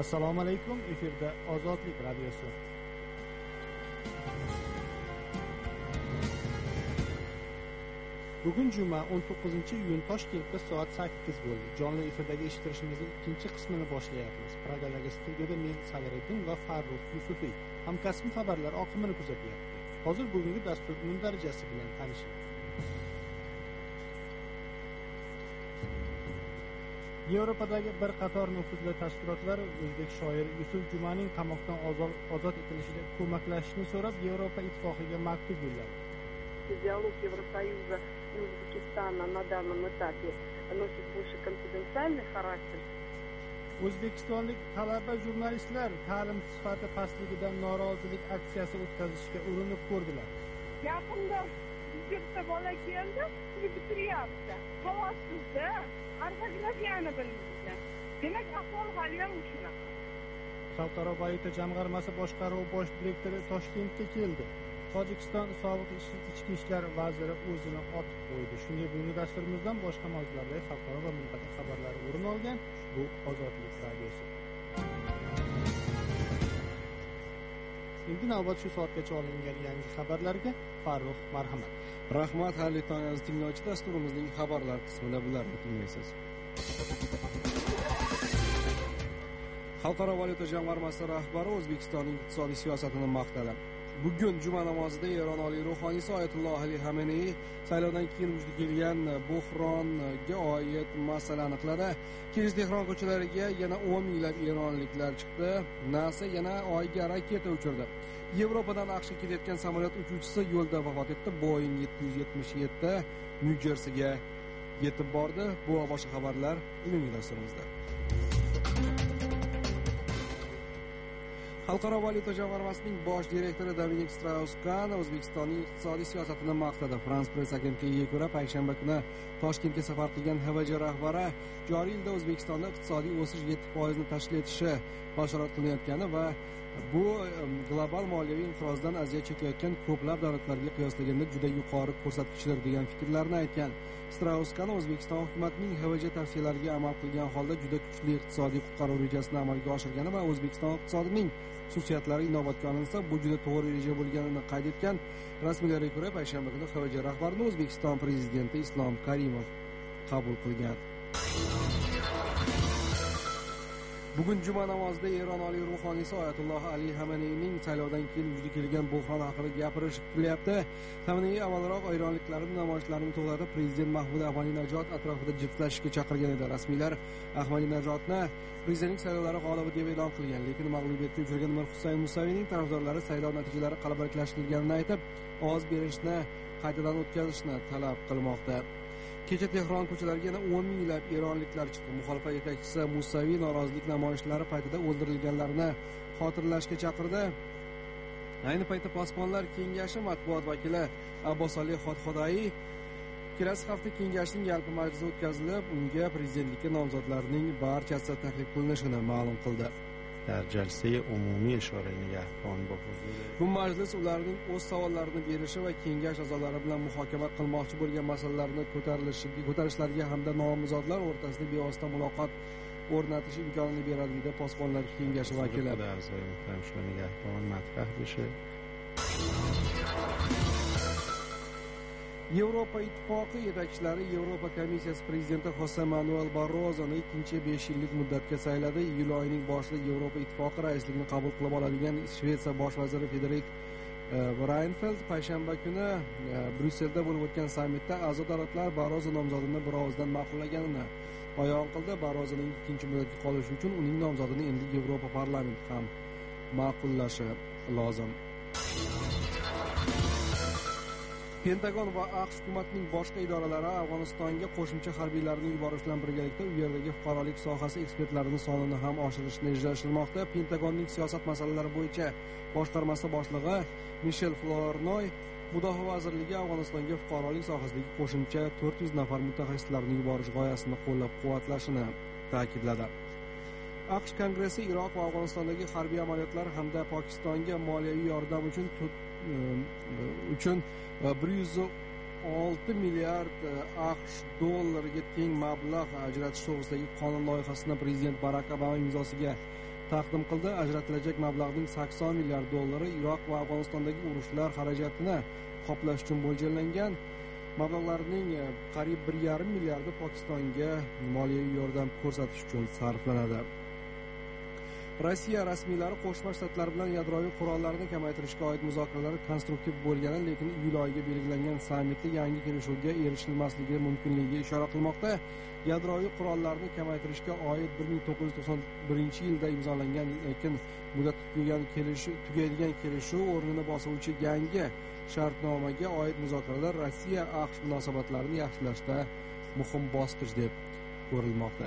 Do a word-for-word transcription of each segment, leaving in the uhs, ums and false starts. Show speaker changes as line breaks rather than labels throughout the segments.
Assalomu alaykum, efirda Ozodlik radiosi. Bugun juma o'n to'qqizinchi iyun, Toshkentda soat sakkiz bo'ldi. Jonli efirdagi eshittirishimizning ikkinchi qismini boshlayapmiz. Pragadagi studiyada men Sadiriddin va Farruh Yusufiy hamkasbim xabarlar oqimini kuzatyapti. Hozir bugungi dastur mundarajasi bilan tanishing. Yevropadagi bir qator nufuzli tashkilotlar o'zbek shoiri Yusuf Jumaning qamoqdan ozod etilishida ko'maklashishni so'rab Yevropa ittifoqiga maktub yo'lladi.
Диалог Евросоюза и Узбекистана на данном этапе носит больше конфиденциальный характер.
O'zbekistonlik talaba jurnalistlar ta'lim sifati pastligidan norozilik aksiyasi o'tkazishga urinib ko'rdilar.
Yaqinda bizga bitta bola keldi, bitiryapti. Havosizda ortografiyani bilmaydi. Demak, ahvol hali ham shunaqa.
Xalqaro valyuta jamg'armasi boshqaruvi bosh direktori Toshkentga keldi. Tojikiston sobiq ichki ishlar vaziri o'zini otib qo'ydi. Shunga bugungi dasturimizdan boshqa mavzularda xalqaro va mintaqa xabarlari o'rin olgan. Bu Ozodlik radiosi. Endi navbat shu soatgacha olingan yangi xabarlarga. Farruh, marhamat.
Rahmat, xayrli tong aziz tinglovchi. Dasturimizning xabarlar qismida bularni tinglaysiz. Xalqaro valyuta jamg'armasi rahbari O'zbekistonning iqtisodiy siyosatini maqtadi. Bugun juma namozida Eron oliy ruhoniysi Oyatulloh Ali Xamenei saylovdan keyin vujudga kelgan buhronga oid masala aniqladi. Kech Tehron ko'chalariga yana o'n minglab eronliklar chiqdi. NASA yana oyga raketa uchirdi. Yevropadan AQShga ketayotgan samolyot uchuvchisi yo'lda vafot etdi. Boeing yetti yuz yetmish yetti Nyu-Jersiga yetib bordi. Bu va boshqa xabarlar bugungi dasturimizda. Xalqaro valyuta jamg'armasining bosh direktori Dominik Strauss-Kahn O'zbekistonning iqtisodiy siyosatini maqtadi. France Press agentligiga ko'ra, payshanba kuni Toshkentga safar qilgan H V J rahbari joriy yilda O'zbekistonda iqtisodiy o'sish yetti foizni tashkil etishi bashorat qilinayotgani va bu global moliyaviy inqirozdan aziyat chekayotgan ko'plab davlatlarga qiyoslaganda juda yuqori ko'rsatkichlar degan fikrlarni aytgan. Strauss-Kahn O'zbekiston hukumatining H V J tavsiyalariga amal qilgan holda juda kuchli iqtisodiy qutqaruv rejasini amalga oshirgani va O'zbekiston iqtisodining xususiyatlari inobatga olinsa, bu juda to'g'ri reja bo'lganini qayd etgan. Rasmiylarga ko'ra, payshanba kuni H V J rahbarini O'zbekiston prezidenti Islom Karimov qabul qilgan. Bugun juma namozida Eron oliy ruhoniysi Oyatulloh Ali Xameneining saylovdan keyin vujudga kelgan buhron haqida gapirish kutilyapti. Xamenei avvalroq eronliklarning namoyishlarini to'xtatib, prezident Mahmud Ahmadinajod atrofida jiftlashishga chaqirgan edi. Rasmiylar Ahmadinajodni prezidentlik saylovlari g'olibi deb e'lon qilgan, lekin mag'lubiyatga uchragan Mir Husayn Musaviyning tarafdorlari saylov natijalari qalbakilashtirilganini aytib, ovoz berishni qaytadan o'tkazishni talab qilmoqda. Kecha Tehron ko'chalariga yana o'n minglab eronliklar chiqdi. Muxolifat yetakchisi Musaviy norozilik namoyishlari paytida o'ldirilganlarni xotirlashga chaqirdi. Ayni paytda Posbonlar kengashi matbuot vakili Abbosali Xodxodai kelasi hafta kengashning yalpi majlisi o'tkazilib, unga prezidentlikka nomzodlarning barchasi taklif qilinishini ma'lum qildi.
در جلسه عمومی شورای نگهبان با حضور
bu majlis ularning o'z savollarini berishi va kengash a'zolari bilan muhokama qilmoqchi bo'lgan masalalarni ko'tarilishiga ko'tarishlariga hamda nomzodlar o'rtasida bevosita muloqot o'rnatish imkonini beradi dedi Posbonlar kengashi vakili.
a'zoy muhtaram shura nigahbon matrah بشه.
Yevropa ittifoqi yetakchilari Yevropa komissiyasi prezidenti Jose Manuel Barrozoni ikkinchi besh yillik muddatga sayladi. Iyul oyining boshida Yevropa ittifoqi raisligini qabul qilib oladigan Shvetsiya bosh vaziri Frederik Reinfeldt payshanba kuni Bryusselda bo'lib o'tgan sammitda a'zo davlatlar Barrozo nomzodini bir ovozdan ma'qullaganini bayon qildi. Barrozoning ikkinchi muddatga qolishi uchun uning nomzodini endi Yevropa parlamenti ham ma'qullashi lozim. Pentagon va AQSh hukumatining boshqa idoralari Afg'onistonga qo'shimcha harbiylarni yuborish bilan birgalikda u yerdagi fuqarolik sohasi ekspertlarining sonini ham oshirishni rejalashtirmoqda. Pentagonning siyosat masalalari bo'yicha boshqarmasi boshlig'i Mishel Flournoy Mudofaa vazirligi Afg'onistonga fuqarolik sohasidagi qo'shimcha to'rt yuz nafar mutaxassislarni yuborish g'oyasini qo'llab-quvvatlashini ta'kidladi. AQSh Kongressi Iroq va Afg'onistondagi harbiy amaliyotlar hamda Pokistonga moliyaviy yordam uchun uchun bir yuz olti milliard AQSh dollariga teng mablag' ajratish to'g'risidagi qonun loyihasini prezident Barak Obama imzosiga taqdim qildi. Ajratilajak mablag'ning sakson milliard dollari Iroq va Afg'onistondagi urushlar xarajatini qoplash uchun mo'ljallangan. Mablag'larning qariyb bir yarim milliardi Pokistonga moliyaviy yordam ko'rsatish uchun sarflanadi. Rossiya rasmiylari Qo'shma Shtatlar bilan yadroviy qurollarni kamaytirishga oid muzokaralar konstruktiv bo'lgani, lekin iyul oyiga belgilangan sammitda yangi kelishuvga erishilmasligi mumkinligiga ishora qilmoqda. Yadroviy qurollarni kamaytirishga oid bir ming to'qqiz yuz to'qson birinchi yilda imzolangan, lekin muddati tugagan kelishuv tugaydigan kelishuv o'rnini bosuvchi yangi shartnomaga oid muzokaralar Rossiya AQSh munosabatlarini yaxshilashda muhim bosqich deb ko'rilmoqda.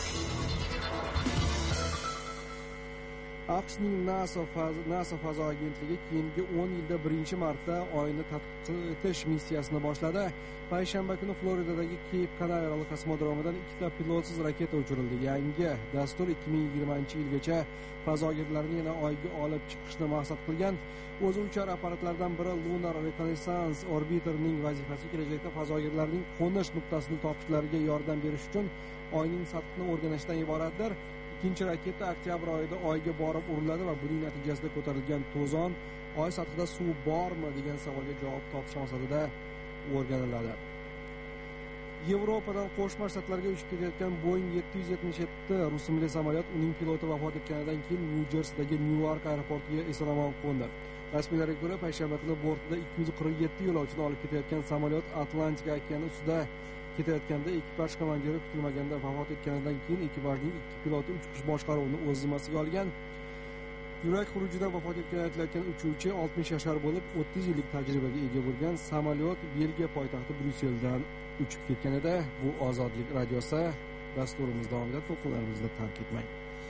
AQShning NASA NASA fazo agentligi keyingi o'n yilda birinchi marta Oyni tadqiq etish missiyasini boshladi. Payshanba kuni Floridadagi Cape Canaveral kosmodromidan ikkita pilotsiz raketa uchirildi. Yangi dastur ikki ming yigirmanchi yilgacha fazogarlarni yana Oyga olib chiqishni maqsad qilgan. O'zi uchar apparatlardan biri Lunar Reconnaissance Orbiterning vazifasi kelajakda fazogarlarning qo'nish nuqtasini topishlariga yordam berish uchun Oyning sathini o'rganishdan iboratdir. Ikkinchi raketa oktyabr oyida Oyga borib uriladi va buning natijasida ko'tarilgan to'zon Oy sathida suv bormi degan savolga javob topish maqsadida o'rganiladi. Yevropadan Qo'shma Shtatlarga uchib ketayotgan Boeing yetti yuz yetmish yetti rusumli samolyot uning piloti vafot etganidan keyin Nyu-Jersidagi Newark aeroportiga eson-omon qo'ndi. Rasmiylarga ko'ra, payshanba kuni bortida ikki yuz qirq yetti yo'lovchini olib ketayotgan samolyot Atlantika okeani ustida ketayotganda ekipaj komandiri kutilmaganda vafot etganidan keyin ekipajning ikki piloti uchish boshqaruvini o'z zimmasiga olgan. Yurak xurujidan vafot etgani aytilayotgan uchuvchi oltmish yashar bo'lib, o'ttiz yillik tajribaga ega bo'lgan. Samolyot Belgiya poytaxti Bryusseldan uchib ketgan edi. Bu Ozodlik radiosi. Dasturimiz davomida to'lqinlarimizda tark etmang.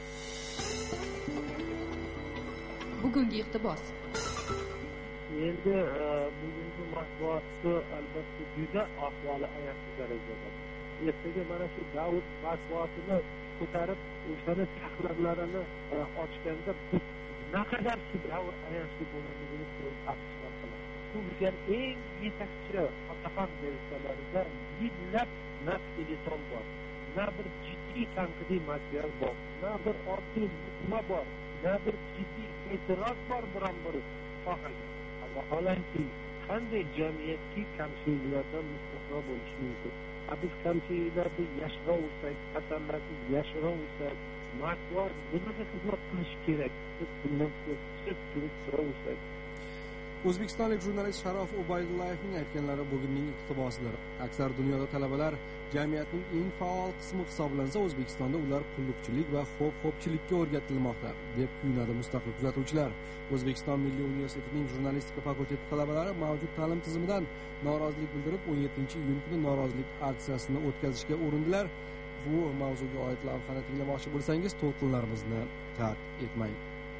Bugungi iqtibos.
Endi bugungi matbuotni albatta juda ahvoli ayanchli darajada. Ertaga mana shu Davud matbuotini ko'tarib, o'shani tahlirlarini ochganda biz naqadar shu Davud ayanchli bo'lganligini ko'rib afsuslar qilamiz. Bu bizga eng yetakchi otaqon gazetlarida yillab na teleton bor, na bir jiddiy tanqidiy material bor, na bir oddiy nutma bor, na bir jiddiy e'tiroz bor biron bir sohaga. Vaholanki qanday jamiyatki kamchiliklardan mustasno bo'lishi mumkin. Biz kamchiliklarni yashira olsak, xatarlarni yashira olsak, matbuot nimaga xizmat qilishi kerak? Biz bundan ko'p turib tura olsak.
O'zbekistonlik jurnalist Sharof Ubaydullayevning aytganlari bugunning iqtibosidir. Aksar dunyoda talabalar jamiyatning eng faol qismi hisoblansa, O'zbekistonda ular qulluqchilik va xo'p-xo'pchilikka o'rgatilmoqda, deb kuyunadi mustaqil kuzatuvchilar. O'zbekiston Milliy universitetining jurnalistika fakulteti talabalari mavjud ta'lim tizimidan norozilik bildirib, o'n yettinchi iyun kuni norozilik aksiyasini o'tkazishga urindilar. Bu mavzuga oid lavhani tinglamoqchi bo'lsangiz, to'lqinlarimizni tark etmang.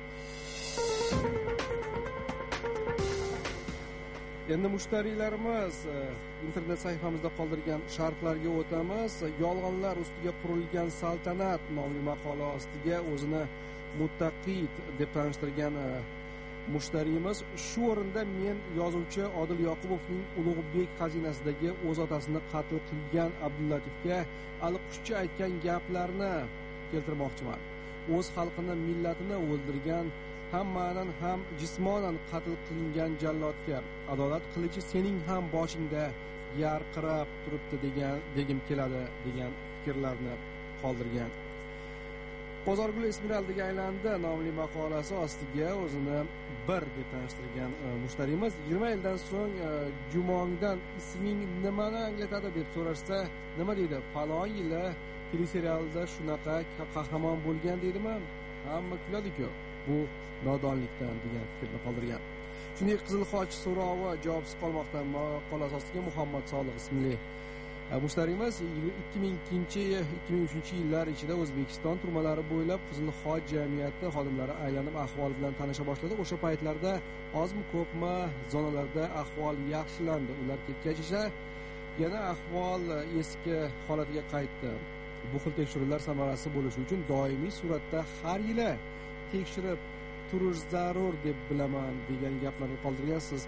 Endi mushtariylarimiz internet sayfamizda qoldirgan sharhlarga o'tamiz. Yolg'onlar ustiga qurilgan saltanat nomli maqola ostiga o'zini muttaqid deb tanishtirgan mushtariyimiz, shu o'rinda men yozuvchi Odil Yoqubovning Ulug'bek xazinasidagi o'z otasini qatl qilgan Abdullatovga aliqushchi aytgan gaplarni keltirmoqchiman. O'z xalqini, millatini o'ldirgan, ham ma'nan ham jismonan qatl qilingan jallodga adolat qilichi sening ham boshingda yarqirab turibdi degan degim keladi degan fikrlarni qoldirgan. Bozorgul Esmeraldaga aylandi nomli maqolasi ostiga o'zini bir deb tanishtirgan mushtariyimiz yigirma yildan so'ng Jumongdan isming nimani anglatadi deb so'rashsa, nima deydi? Falon yili teleserialda shunaqa qahramon bo'lgan deydimi? Hamma kuladi-ku. Bu nodonlikdan degan fikrni qoldirgan. Shunday Qizilxoch so'rovi javobsiz qolmoqda maqolasi ostiga Muhammad Soliq ismli mushtariyimiz ikki ming ikkinchi ikki ming uchinchi yillar ichida O'zbekiston turmalari bo'ylab Qizilxoch jamiyati xodimlari aylanib ahvol bilan tanisha boshladi. O'sha paytlarda ozmi ko'pmi zonalarda ahvol yaxshilandi. Ular ketgach esa yana ahvol eski holatiga qaytdi. Bu xil tekshiruvlar samarasi bo'lishi uchun doimiy suratda har yili tekshirib turish zarur deb bilaman degan gaplarni qoldirgansiz.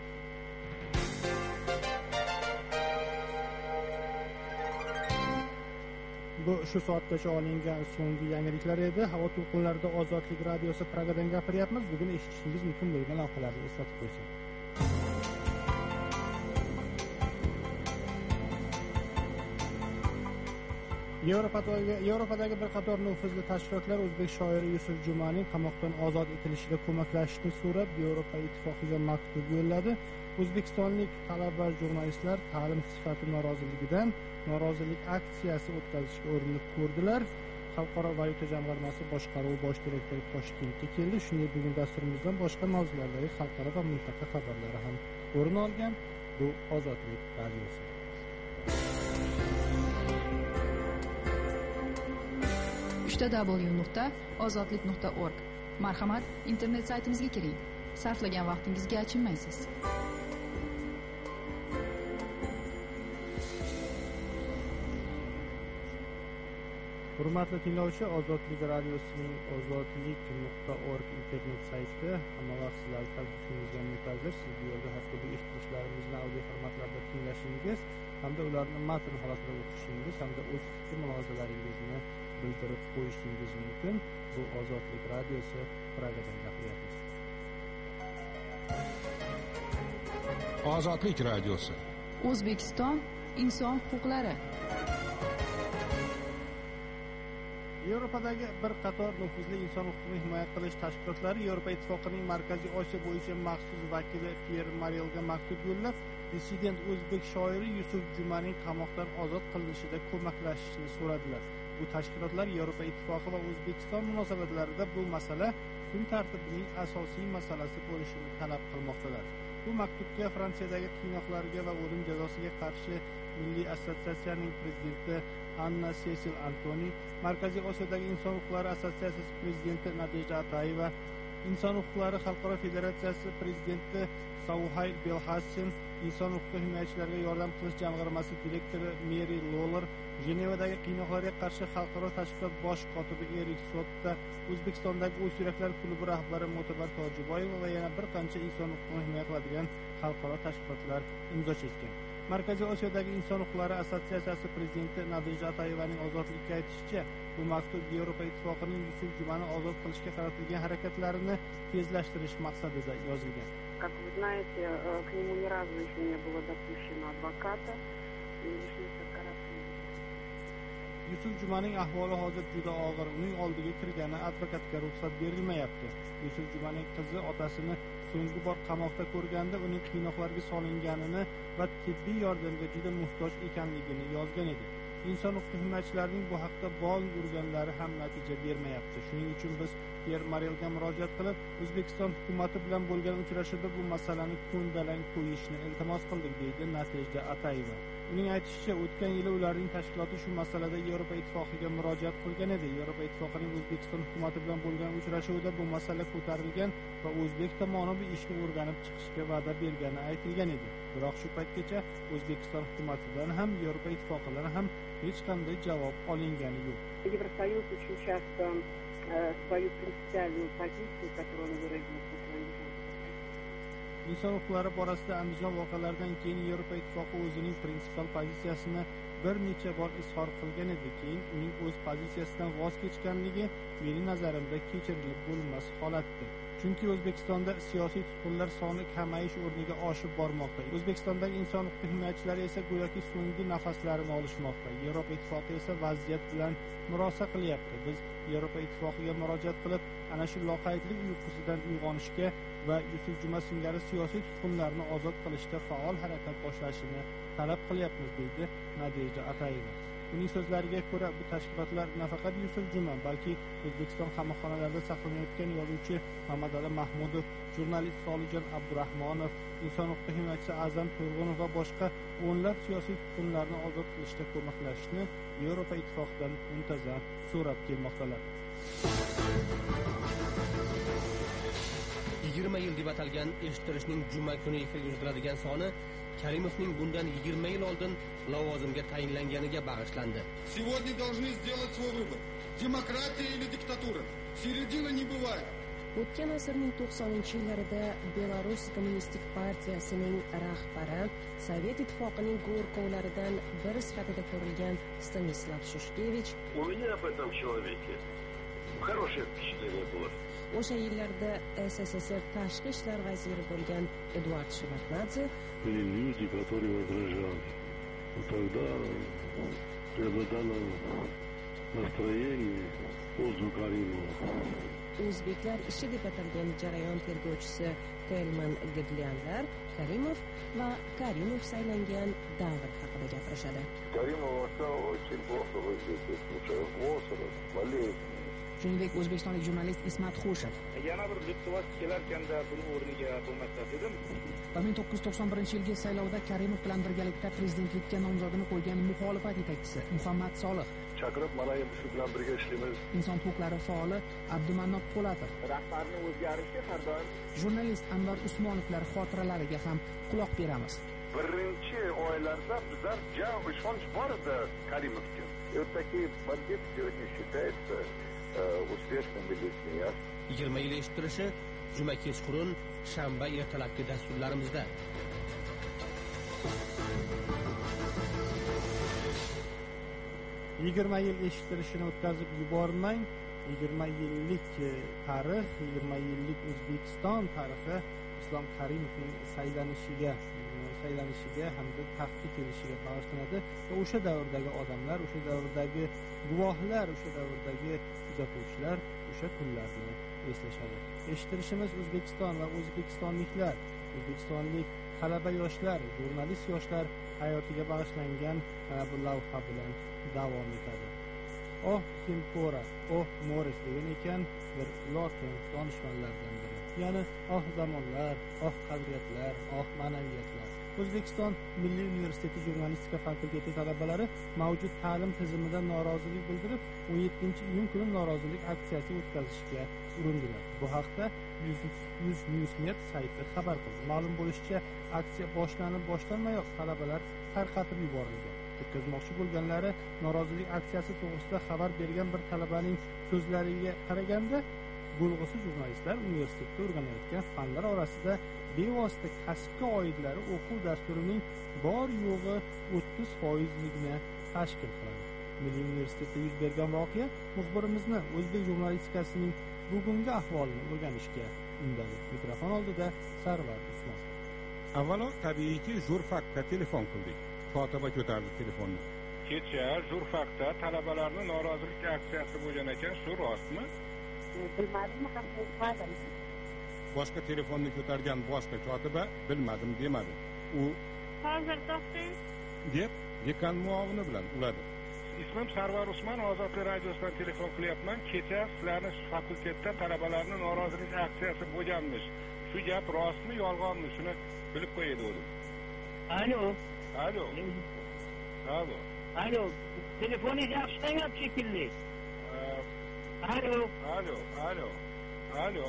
Bu shu soatgacha olingan so'nggi yangiliklar edi. Havo to'lqinlarida Ozodlik radiosi Pragadan gapiryapmiz. Bugun eshitishingiz mumkin bo'lgan lavhalarni eslatib qo'ysam. Yevropadagi Yevropadagi bir qator nufuzli tashkilotlar o'zbek shoiri Yusuf Jumaning qamoqdan ozod etilishida ko'maklashishni so'rab Yevropa Ittifoqiga maktub yo'lladi. O'zbekistonlik talaba jurnalistlar ta'lim sifati noroziligidan norozilik aksiyasi o'tkazishga urinib ko'rdilar. Xalqaro valyuta jamg'armasi boshqaruvi bosh direktori Toshkentga keldi. Shunday bugun dasturimizdan boshqa mavzulardagi xalqaro va mintaqa xabarlari ham o'rin olgan. Bu Ozodlik radiosi.
uchta w nuqta ozodlik nuqta org. Marhamat, internet saytimizga kiring. Sarflagan vaqtingizga achinmaysiz.
Hurmatli tinglovchi, Ozodlik radiosining ozodlik nuqta org internet sayti hamma vaqt sizlarning tarafingizga muntazir. Siz bu yerda har turli eshitishlarimizni audio formatlarda tinglashingiz hamda ularni matn holatida o'qishingiz hamda o'z fikr mulohazalaringizni bildirib qo'yishingiz mumkin. Bu Ozodlik radiosi Pragadan gapiryapmiz.
Ozodlik radiosi.
O'zbekiston inson huquqlari.
Yevropadagi bir qator nufuzli inson huquqini himoya qilish tashkilotlari Yevropa Ittifoqining Markaziy Osiyo bo'yicha maxsus vakili Pyer Marelga maktub yo'llab, dissident o'zbek shoiri Yusuf Jumaning qamoqdan ozod qilinishida ko'maklashishni so'radilar. Bu tashkilotlar Yevropa Ittifoqi va O'zbekiston munosabatlarida bu masala kun tartibining asosiy masalasi bo'lishini talab qilmoqdalar. Bu maktubga Fransiyadagi qiynoqlarga va o'lim jazosiga qarshi Milliy assotsiatsiyaning prezidenti Anna Cecil Antoni, Markaziy Osiyodagi inson huquqlari assotsiatsiyasi prezidenti Nadejda Atayeva, Inson huquqlari xalqaro federatsiyasi prezidenti Sauhayl Belhassin, inson huquqi himoyachilariga yordam qilish jamg'armasi direktori Meri Loller, Jenevadagi qiynoqlarga qarshi xalqaro tashkilot bosh kotibi Erik Sotta, O'zbekistondagi O'z yuraklar klubi rahbari Mo'tabar Tojiboyeva va yana bir qancha inson huquqini himoya qiladigan xalqaro tashkilotlar imzo chekkan. Markaziy Osiyodagi inson huquqlari assotsiatsiyasi prezidenti Nadejda Atayevaning ozodlikka aytishicha, bu maktub Yevropa Ittifoqining Yusuf Jumani ozod qilishga qaratilgan harakatlarini tezlashtirish maqsadida yozilgan.
Как вы знаете, к нему ни разу еще не было допущено адвоката.
Yusuf Jumaning ahvoli hozir juda og'ir. Uning oldiga kirgani advokatga ruxsat berilmayapti. Yusuf Jumaning qizi otasini so'nggi bor qamoqda ko'rganda uning qiynoqlarga solinganini va tibbiy yordamga juda muhtoj ekanligini yozgan edi. Inson huquq himoyachilarining bu haqda bol urganlari ham natija bermayapti. Shuning uchun biz Pyer Marelga murojaat qilib, O'zbekiston hukumati bilan bo'lgan uchrashuvda bu masalani ko'ndalang qo'yishni iltimos qildik, deydi Nadejda Atayeva. Uning aytishicha, o'tgan yili ularning tashkiloti shu masalada Yevropa Ittifoqiga murojaat qilgan edi. Yevropa Ittifoqining O'zbekiston hukumati bilan bo'lgan uchrashuvda bu masala ko'tarilgan va o'zbek tomoni bu ishni o'rganib chiqishga va'da bergani aytilgan edi. Biroq shu paytgacha O'zbekiston hukumatidan ham Yevropa Ittifoqidan ham hech qanday javob olingani yo'q.
Евросоюз очень часто свою принципиальную позицию, которую он выразил в своем
inson huquqlari borasida Andijon voqealaridan keyin Yevropa Ittifoqi o'zining prinsipial pozitsiyasini bir necha bor izhor qilgan edi. Keyin uning o'z pozitsiyasidan voz kechganligi mening nazarimda kechirilib bo'lmas holatdir. Chunki O'zbekistonda siyosiy tutqunlar soni kamayish o'rniga oshib bormoqda. O'zbekistondagi inson huquq himoyachilari esa go'yoki so'nggi nafaslarini olishmoqda. Yevropa Ittifoqi esa vaziyat bilan murosa qilyapti. Biz Yevropa Ittifoqiga murojaat qilib, ana shu loqaydlik uyqusidan uyg'onishga va Yusuf Juma singari siyosiy tutqunlarni ozod qilishda faol harakat boshlashini talab qilyapmiz, deydi Nadejda Atayeva. Uning so'zlariga ko'ra, bu tashkilotlar nafaqat Yusuf Juma, balki O'zbekiston qamoqxonalarida saqlanayotgan yozuvchi Mamadali Mahmudov, jurnalist Solijon Abdurahmonov, inson huquq himoyachisi Azam Turg'unov va boshqa o'nlab siyosiy tutqunlarni ozod qilishda ko'maklashishni Yevropa Ittifoqidan muntazam so'rab kelmoqdalar.
yigirma yil deb atalgan eshittirishning juma kuni efirga uzatiladigan soni Karimovning bundan yigirma yil oldin lavozimga tayinlanganiga bag'ishlandi.
Сегодня должны сделать свой выбор. Демократия или диктатура? Середины не бывает.
O'tgan asrning to'qsoninchi yillarida Belarus Kommunistik partiyasining rahbari Sovet ittifoqining go'rkovlaridan biri sifatida ko'rilgan Stanislav Shushkevich
У меня об этом человеке хорошее впечатление было.
O'sha yillarda S S S R tashqi ishlar vaziri bo'lgan Eduard Shevardnadze
были люди, которые возражали. Но тогда преобладало настроение в пользу Каримова.
O'zbeklar ishi deb atalgan jarayon tergovchisi Telman Gidlianlar Karimov va Karimov saylangan davr haqida gapirishadi.
Karimov aka очень плохо выглядит, случай возраст, болезнь.
Shuningdek, o'zbekistonlik jurnalist Ismat Xushev
yana bir litovat kelarkanda buni o'rniga bo'lmasa dedim.
ming to'qqiz yuz to'qson birinchi yilgi saylovda Karimov bilan birgalikda prezidentlikka nomzodini qo'ygan muxolifat yetakchisi Muhammad Solih,
chaqirib mana endi shu bilan birga ishlaymiz.
Inson huquqlari faoli Abdumannob Po'latov,
rahbarning o'zgarishi har doim,
jurnalist Anvar Usmonovlar xotiralariga ham quloq beramiz.
Birinchi oylarda bizlar jam ishonch bor edi Karimovga. Вот такие бандиты сегодня считаются успешными людьми.
yigirma yil eshittirishi juma kechqurun, shanba ertalabki dasturlarimizda.
yigirma yil eshittirishini o'tkazib yubormang. yigirma yillik tarix, yigirma yillik O'zbekiston tarixi Islom Karimovning saylanishiga saylanishiga hamda taxtga kelishiga bag'ishlanadi va o'sha davrdagi odamlar, o'sha davrdagi guvohlar, o'sha davrdagi kuzatuvchilar o'sha kunlarni eslashadi. Eshittirishimiz O'zbekiston va o'zbekistonliklar, o'zbekistonlik talaba yoshlar, jurnalist yoshlar hayotiga bag'ishlangan bu lavha bilan davom etadi. Oh Kimpora, oh Morris degan ekan bir lotin donishmandlardan biri. Ya'ni oh zamonlar, oh qadriyatlar, oh ma'naviyatlar. O'zbekiston Milliy universiteti jurnalistika fakulteti talabalari mavjud ta'lim tizimidan norozilik bildirib, o'n yettinchi iyun kuni norozilik aksiyasi o'tkazishga urindilar. Bu haqda yuz Newsnet sayti xabar qildi. Ma'lum bo'lishicha, aksiya boshlanib boshlanmayoq talabalar tarqatib yuborilgan. O'tkazmoqchi bo'lganlari norozilik aksiyasi to'g'risida xabar bergan bir talabaning so'zlariga qaraganda, bo'lg'usi jurnalistlar universitetda o'rganayotgan fanlar orasida bevosita kasbga oidlari o'quv dasturining bor yo'g'i o'ttiz foizligini tashkil qiladi. Milliy universitetda yuz bergan voqea muxbirimizni o'zbek jurnalistikasining bugungi ahvolini o'rganishga undadi. Mikrofon oldida Sarvar Usmonov.
Avvalo, tabiiyki, jurfakka telefon qildik. Kotiba ko'tardi telefonni.
Kecha jurfakda talabalarning norozilik aksiyasi bo'lgan ekan, shu rostmi?
Bilmadim, ham bilmadim.
Boshqa telefonni ko'targan boshqa kotiba bilmadim demadi. U
hozir to'xtang
deb dekan muovini bilan uladi.
Ismim Sarvar Usmon, Ozodlik radiosidan telefon qilyapman. Kecha sizlarning fakultetda talabalarning norozilik aksiyasi bo'lganmish. Shu gap rostmi, yolg'onmi? Shuni bilib qo'yay dedim.
Alo.
Alo. Alo.
Alo. Telefoningiz yaxshilanmayapti shekilli. Alo.
Alo. Alo. Alo.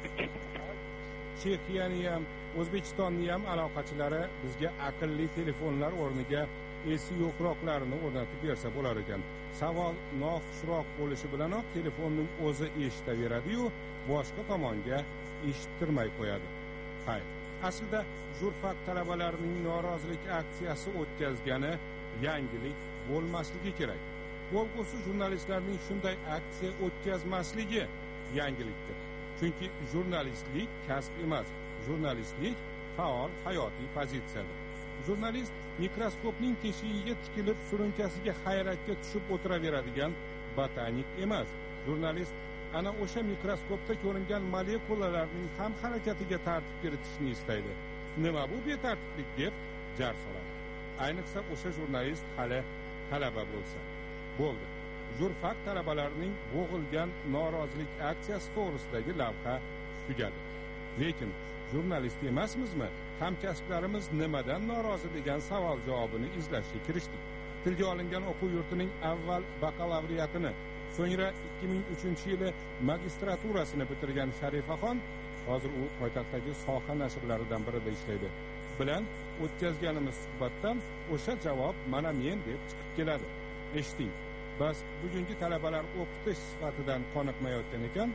Chexiyani ham, O'zbekistonni ham aloqachilari bizga aqlli telefonlar o'rniga esi yo'qroqlarini o'rnatib bersa bo'lar ekan. Savol noxushroq bo'lishi bilanoq telefonning o'zi eshitaveradi-yu, boshqa tomonga eshittirmay qo'yadi. Hayır. Aslida jurfak talabalarining norozilik aksiyasi o'tkazgani yangilik bo'lmasligi kerak. Bo'lg'usi jurnalistlarning shunday aksiya o'tkazmasligi yangilikdir. Chunki jurnalistlik kasb emas, jurnalistlik faol hayotiy pozitsiyadir. Jurnalist mikroskopning teshigiga tikilib surunkasiga hayratga tushib o'tiraveradigan botanik emas. Jurnalist ana o'sha mikroskopda ko'ringan molekulalarning ham harakatiga tartib kiritishni istaydi. Nima bu betartiblik deb jar soladi. Ayniqsa o'sha jurnalist hali talaba bo'lsa. Bo'ldi. Jurfak talabalarining bo'g'ilgan norozilik aksiyasi to'g'risidagi lavha tugadi. Lekin jurnalist emasmizmi? Hamkasblarimiz nimadan norozi degan savol javobini izlashga kirishdik. Tilga olingan o'quv yurtining avval bakalavriatini, so'ngra ikki ming uchinchi yili magistraturasini bitirgan Sharifaxon hozir u poytaxtdagi soha nashrlaridan birida ishlaydi. Bilan o'tkazganimiz suhbatdan o'sha javob mana men deb chiqib keladi. Eshiting. Bas bugungi talabalar o'qitish sifatidan qoniqmayotgan ekan,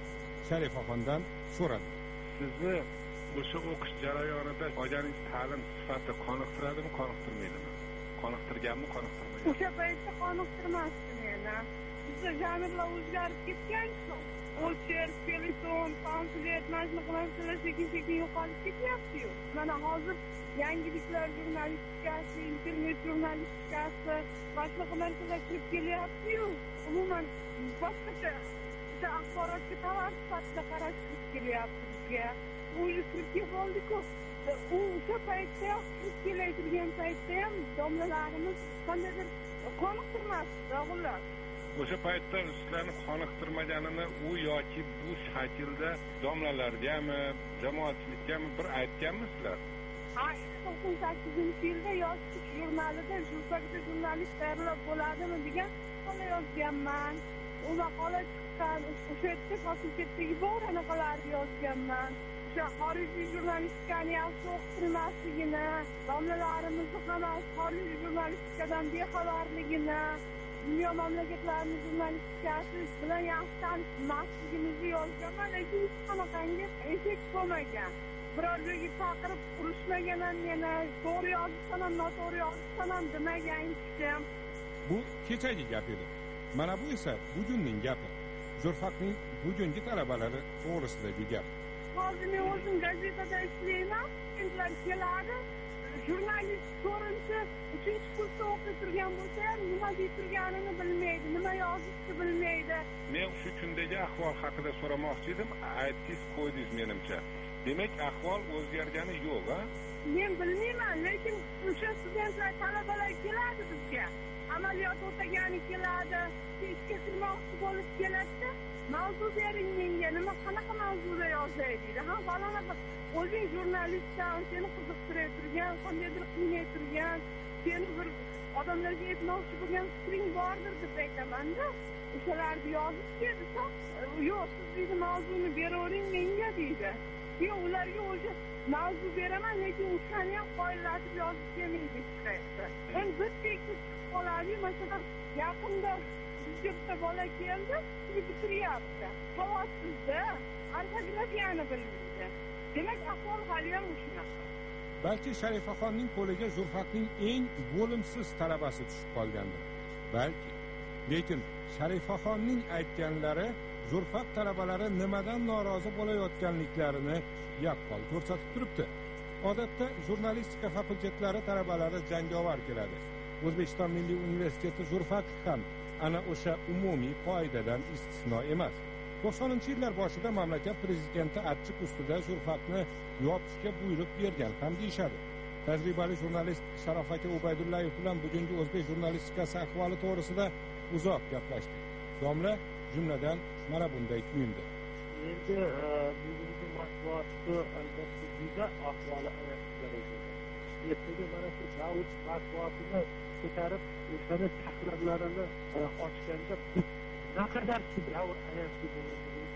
Sharifaxondan so'radi.
Sizni o'sha o'qish jarayonida olganingiz ta'lim sifati qoniqtiradimi, qoniqtirmaydimi? Qoniqtirganmi, qoniqtirmaganmi?
O'sha paytda qoniqtirmasdi meni. Bizda janrlar o'zgarib ketgan. Ocher, feliton, pamflet, mana shunaqa sekin-sekin yo'qolib ketyapti-yu. Mana hozir yangiliklar jurnalistikasi, internet jurnalistikasi, boshqa narsalar kirib kelyapti-yu. Umuman boshqacha axborotga tovar sifatida qarash kirib kelyapti bizga. U kirib keldik-ku. U o'sha paytda kirib kelayotgan paytda ham domlalarimiz qandaydir qoniqtirmasdi, o'g'illar.
O'sha paytda sizlarni qoniqtirmaganini u yoki bu shaklda domlalargami, jamoatchilikgami bir aytganmisizlar?
Ha, to'qson sakkizinchi yilda yoshlik jurnalida Jurfakda jurnalist tayyorlab bo'ladimi degan maqola yozganman. U maqola chiqqan, o'sha yerda fakultetdagi bor anaqalarni yozganman. O'sha xorijiy jurnalistikani yaxshi o'qitilmasligini, domlalarimizni ham xorijiy jurnalistikadan bexabarligini, dunyo mamlakatlarining jurnalistikasi bilan yaxshi tanishmasligimizni yozganman, lekin hech qanaqangi effekt bo'lmagan. Biror joyga chaqirib urishmagan ham meni, to'g'ri yozishdan ham noto'g'ri yozishdan ham demagan kishim.
Bu kechagi gap edi. Mana bu esa bugunning gapi. Jurfakning bugungi talabalari to'g'risidagi gap.
Hozir men o'zim gazetada ishlayman, endi keladi. Jurnalist ko'rinsa, uchinchi kursda o'qib turgan bo'lsa ham nima deyturganini bilmaydi, nima yozishni bilmaydi.
Men shu kundagi ahvol haqida so'ramoqchi edim, aytdingiz, qo'ydingiz menimcha. Demak, ahvol o'zgargani yo'q, ha?
Men bilmayman, lekin o'sha studentlar, talabalar keladi bizga. Amaliyot o'tagani keladi, ishga kirmoqchi bo'lib keladi. Mavzu bering menga, nima qanaqa mavzuda yozay deydi. Ha, falona o'zing jurnalistsan, seni qiziqtirib turgan, qandaydir qiynay turgan, seni bir odamlarga aytmoqchi bo'lgan fikring bordir deb aytaman-da. O'shalarni yozib kelsa, yo'q, siz deydi mavzuni beravering menga deydi. Yo'q, ularga o'sha mavzu beraman, lekin o'shani ham qoyillatib yozib kelmaydi chiqayapti. Endi bitta ikki chiqib qoladi, masalan, yaqinda bizga bitta bola keldi, bitiryapti. Savodsizda, ortografiyani bilmaydi. Demak, ahvol hali ham shunaqa.
Balki Sharifaxonning qo'liga Jurfakning eng bo'limsiz talabasi tushib qolgandir. Balki. Lekin Sharifaxonning aytganlari Jurfak talabalari nimadan norozi bo'layotganliklarini yaqqol ko'rsatib turibdi. Odatda jurnalistika fakultetlari talabalari jangovar keladi. O'zbekiston Milliy universiteti Jurfak ham ana o'sha umumiy qoidadan istisno emas. to'qsoninchi yillar boshida mamlakat prezidenti achchiq ustida Jurfakni yopishga buyruq bergan ham deyishadi. Tajribali jurnalist Sharof aka Ubaydullayev bilan bugungi o'zbek jurnalistikasi ahvoli to'g'risida uzoq gaplashdik. Domla jumladan mana bunday kuyindi.
Endi bugungi matbuotni albatta juda ahvoli ayanchli darajada. Ertaga mana shu davr matbuotini ko'tarib, o'shani tahlillarni ochganda naqadar shu davr ayanchli bo'lganligini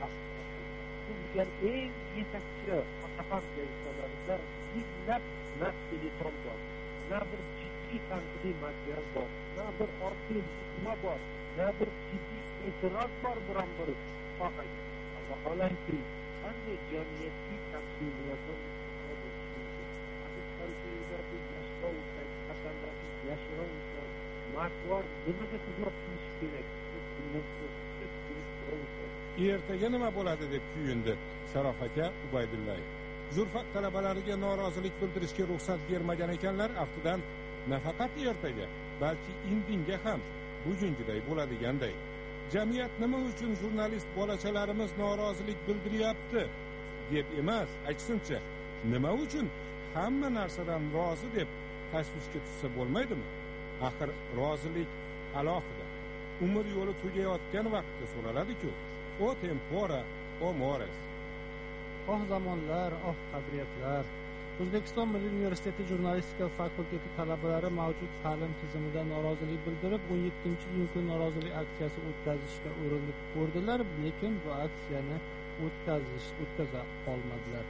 bizga eng yetakchi otaqon gazetalarida yuzlab teleton bor, na bir jiddiy tanqidiy material bor, na bir ortiq nima bor, na bir jiddiy e'tiroz bor biron bir sohaga. Vaholanki qanday jamiyatga tafsilotlardan yashirin matbuot nimaga xizmat qilishi kerak?
Ertaga nima bo'ladi deb kuyindi Sharof aka Ubaydullayev. Jurfak talabalariga norozilik bildirishga ruxsat bermagan ekanlar, aftidan nafaqat ertaga, balki indinga ham bugungiday bo'ladiganday. Jamiyat nima uchun jurnalist bolachalarimiz norozilik bildiryapti deb emas, aksincha, nima uchun hamma narsadan rozi deb tashvishga tushsa bo'lmaydimi? Axir rozilik alohida. Umr yo'li tugayotgan vaqtda so'raladi-ku. O tempora, o mores.
Oh zamonlar, oh qadriyatlar. O'zbekiston Milliy universiteti jurnalistika fakulteti talabalari mavjud ta'lim tizimida norozilik bildirib, o'n yettinchi iyun norozilik aksiyasi o'tkazishga urinib ko'rdilar, lekin bu aksiyani o'tkazish o'tkaza olmadilar.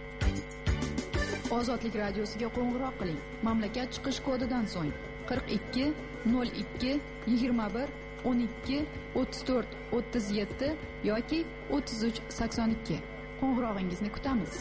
Ozodlik radiosiga qo'ng'iroq qiling. Mamlakat chiqish kodidan so'ng qirq ikki nol ikki yigirma bir o'n ikki o'ttiz to'rt o'ttiz yetti yoki o'ttiz uch sakson ikki. Qo'ng'irog'ingizni kutamiz.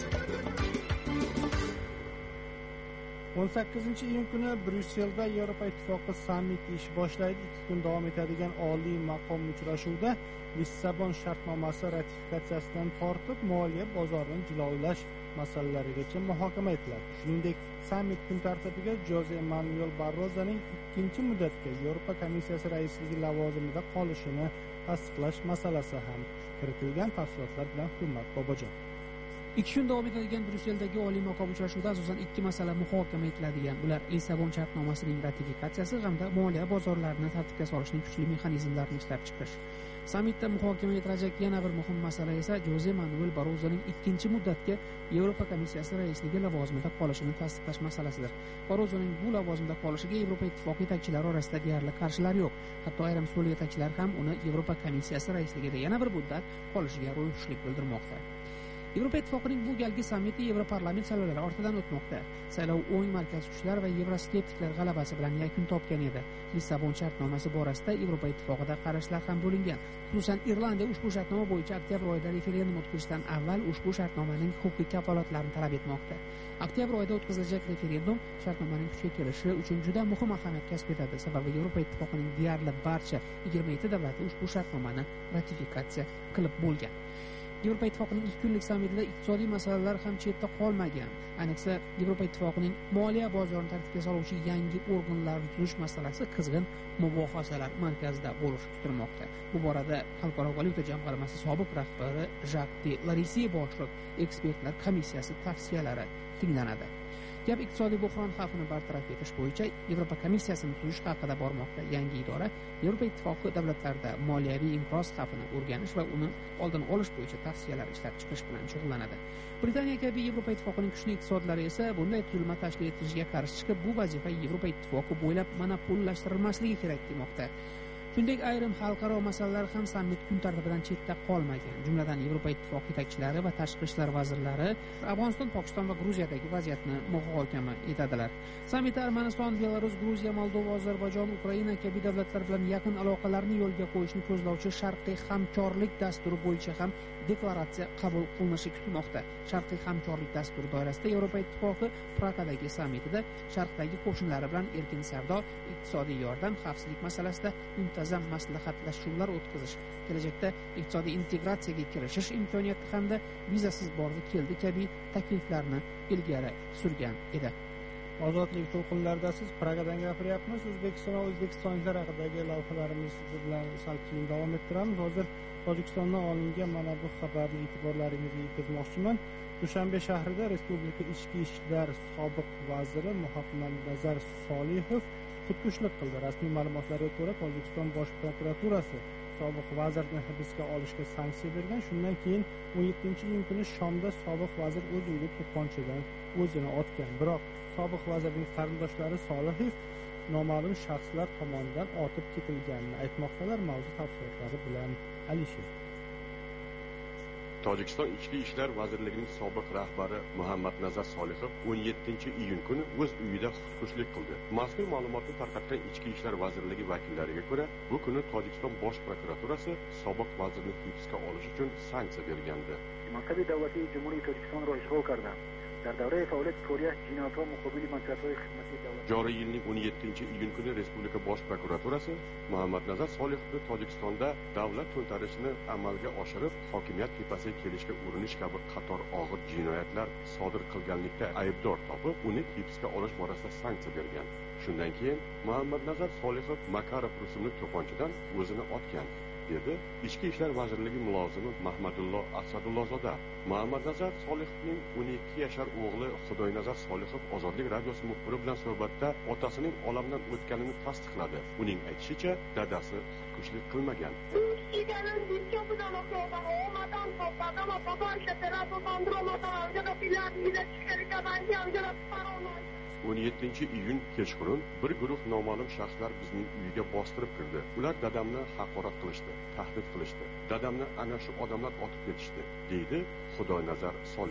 o'n sakkizinchi iyun kuni Bryusselda Yevropa Ittifoqi sammiti ish boshlaydi. ikki kun davom etadigan oliy maqom uchrashuvda Lissabon shartnomasi ratifikatsiyasidan tortib moliya bozorini jilovlash masalalarigacha muhokama etiladi. Shuningdek, sammit kun tartibiga Jose Manuel Barrozoning ikkinchi muddatga Yevropa komissiyasi raisligi lavozimida qolishini tasdiqlash masalasi ham kiritilgan. Tafsilotlar bilan Hurmat Bobojon.
ikki kun davom etadigan Bryusseldagi oliy maqom uchrashuvida asosan ikki masala muhokama etiladigan. Ular Lissabon shartnomasining ratifikatsiyasi hamda moliya bozorlarini tartibga solishning kuchli mexanizmlarini ishlab chiqish. Sammitda muhokama etilajak yana bir muhim masala esa Jose Manuel Barrozoning ikkinchi muddatga Yevropa komissiyasi raisligi lavozimida qolishini tasdiqlash masalasidir. Barrozoning bu lavozimda qolishiga Yevropa Ittifoqi yetakchilari orasida deyarli qarshilar yo'q. Hatto ayrim so'l yetakchilar ham uni Yevropa komissiyasi raisligida yana bir muddat qolishiga ro'yxatchilik bildirmoqda. Yevropa Ittifoqining bu galgi sammiti Yevroparlament saylovlari ortidan o'tmoqda. Saylov o'ng markaz kuchlar va yevroskeptiklar g'alabasi bilan yakun topgan edi. Lissabon shartnomasi borasida Yevropa Ittifoqida qarashlar ham bo'lingan. Xususan, Irlandiya ushbu shartnoma bo'yicha oktyabr oyida referendum o'tkazishdan avval ushbu shartnomaning huquqiy kafolatlarini talab etmoqda. Oktyabr oyida o'tkazilajak referendum shartnomaning kuchga kirishi uchun juda muhim ahamiyat kasb etadi. Sababi Yevropa Ittifoqining deyarli barcha yigirma yetti davlati ushbu shartnomani ratifikatsiya qilib bo'lgan. Yevropa Ittifoqining ikki kunlik sammitida iqtisodiy masalalar ham chetda qolmagan. Ayniqsa, Yevropa Ittifoqining moliya bozorini tartibga soluvchi yangi organlarni tuzish masalasi qizg'in mubohasalar markazida bo'lishi kutilmoqda. Bu borada Xalqaro valyuta jamg'armasi sobiq rahbari Jacques de Larosier boshliq ekspertlar komissiyasi tavsiyalari tinglanadi. Gap iqtisodiy buhron xavfini bartaraf etish bo'yicha Yevropa komissiyasini tuzish haqida bormoqda. Yangi idora Yevropa Ittifoqi davlatlarida moliyaviy inqiroz xavfini o'rganish va uni oldini olish bo'yicha tavsiyalar ishlab chiqish bilan shug'ullanadi. Britaniya kabi Yevropa Ittifoqining kuchli iqtisodlari esa bunday tuzilma tashkil etishga qarshi chiqib, bu vazifa Yevropa Ittifoqi bo'ylab monopollashtirilmasligi kerak demoqda. Shuningdek, ayrim xalqaro masalalar ham sammit kun tartibidan chetda qolmagan. Jumladan, Yevropa Ittifoqi yetakchilari va tashqi ishlar vazirlari Afg'oniston, Pokiston va Gruziyadagi vaziyatni muhokama etadilar. Sammitda Armaniston, Belarus, Gruziya, Moldova, Ozarbayjon, Ukraina kabi davlatlar bilan yaqin aloqalarni yo'lga qo'yishni ko'zlovchi Sharqiy hamkorlik dasturi bo'yicha ham deklaratsiya qabul qilinishi kutilmoqda. Sharqiy hamkorlik dasturi doirasida Yevropa Ittifoqi Pragadagi sammitida Sharqdagi qo'shnilari bilan erkin savdo, iqtisodiy yordam, xavfsizlik masalasida muntazam maslahatlashuvlar o'tkazish, kelajakda iqtisodiy integratsiyaga kirishish imkoniyati hamda vizasiz bordi keldi kabi takliflarni ilgari surgan edi.
Ozodlik to'lqinlarida siz Pragadan gapiryapmiz. O'zbekiston va o'zbekistonliklar haqidagi lavhalarimizni bilan sal keyin davom ettiramiz. Hozir Tojikistondan olingan mana bu xabarni e'tiborlaringizga yetkazmoqchiman. Dushanbe shahrida Respublika ichki ishlar sobiq vaziri Muhammadnazar Solihov xudkushlik qildi. Rasmiy ma'lumotlarga ko'ra, Tojikiston bosh prokuraturasi sobiq vazirni hibsga olishga sanksiya bergan. Shundan keyin o'n yettinchi iyun kuni Shomda sobiq vazir o'z uyida to'pponchadan o'zini otgan. Biroq sobiq vazirning qarindoshlari Solihov noma'lum shaxslar tomonidan otib ketilganini aytmoqdalar. Mavzu tafsilotlari bilan Alisher.
Tojikiston Ichki ishlar vazirligining sobiq rahbari Muhammadnazar Solihov o'n yettinchi iyun kuni o'z uyida xudkushlik qildi. Mazkur ma'lumotni tarqatgan Ichki ishlar vazirligi vakillariga ko'ra, bu kuni Tojikiston bosh prokuraturasi sobiq vazirni hibsga olish uchun sanksiya bergandi.
منصب دولتی جمهوری تاجیکستان را اشغال کردند. در دوره فعالیت کوریه جنایت‌ها مقابل منشأت‌های خدمتی دولت.
Joriy yilning o'n yettinchi iyun kuni Respublika bosh prokuraturasi Muhammadnazar Solihovni Tojikistonda davlat to'ntarishini amalga oshirib, hokimiyat tepasiga kelishga urinish kabi qator og'ir jinoyatlar sodir qilganlikda aybdor topib, uni hibsga olish borasida sanksiya bergan. Shundan keyin Muhammadnazar Solihov Makarov rusumli to'pponchadan o'zini otgan, dedi Ichki ishlar vazirligi mulozimi Mahmadullo Asadullozoda. Muhammadnazar Solihovning o'n ikki yashar o'g'li Xudoynazar Solihov Ozodlik radiosi muxbiri bilan suhbatda otasining olamdan o'tganini tasdiqladi. Uning aytishicha, dadasi xudkushlik qilmagan. o'n yettinchi iyun kechqurun bir guruh noma'lum shaxslar bizning uyga bostirib kirdi. Ular dadamni haqorat qilishdi, tahdid qilishdi. Dadamni ana shu odamlar otib ketishdi, deydi Xudoynazar Solihov.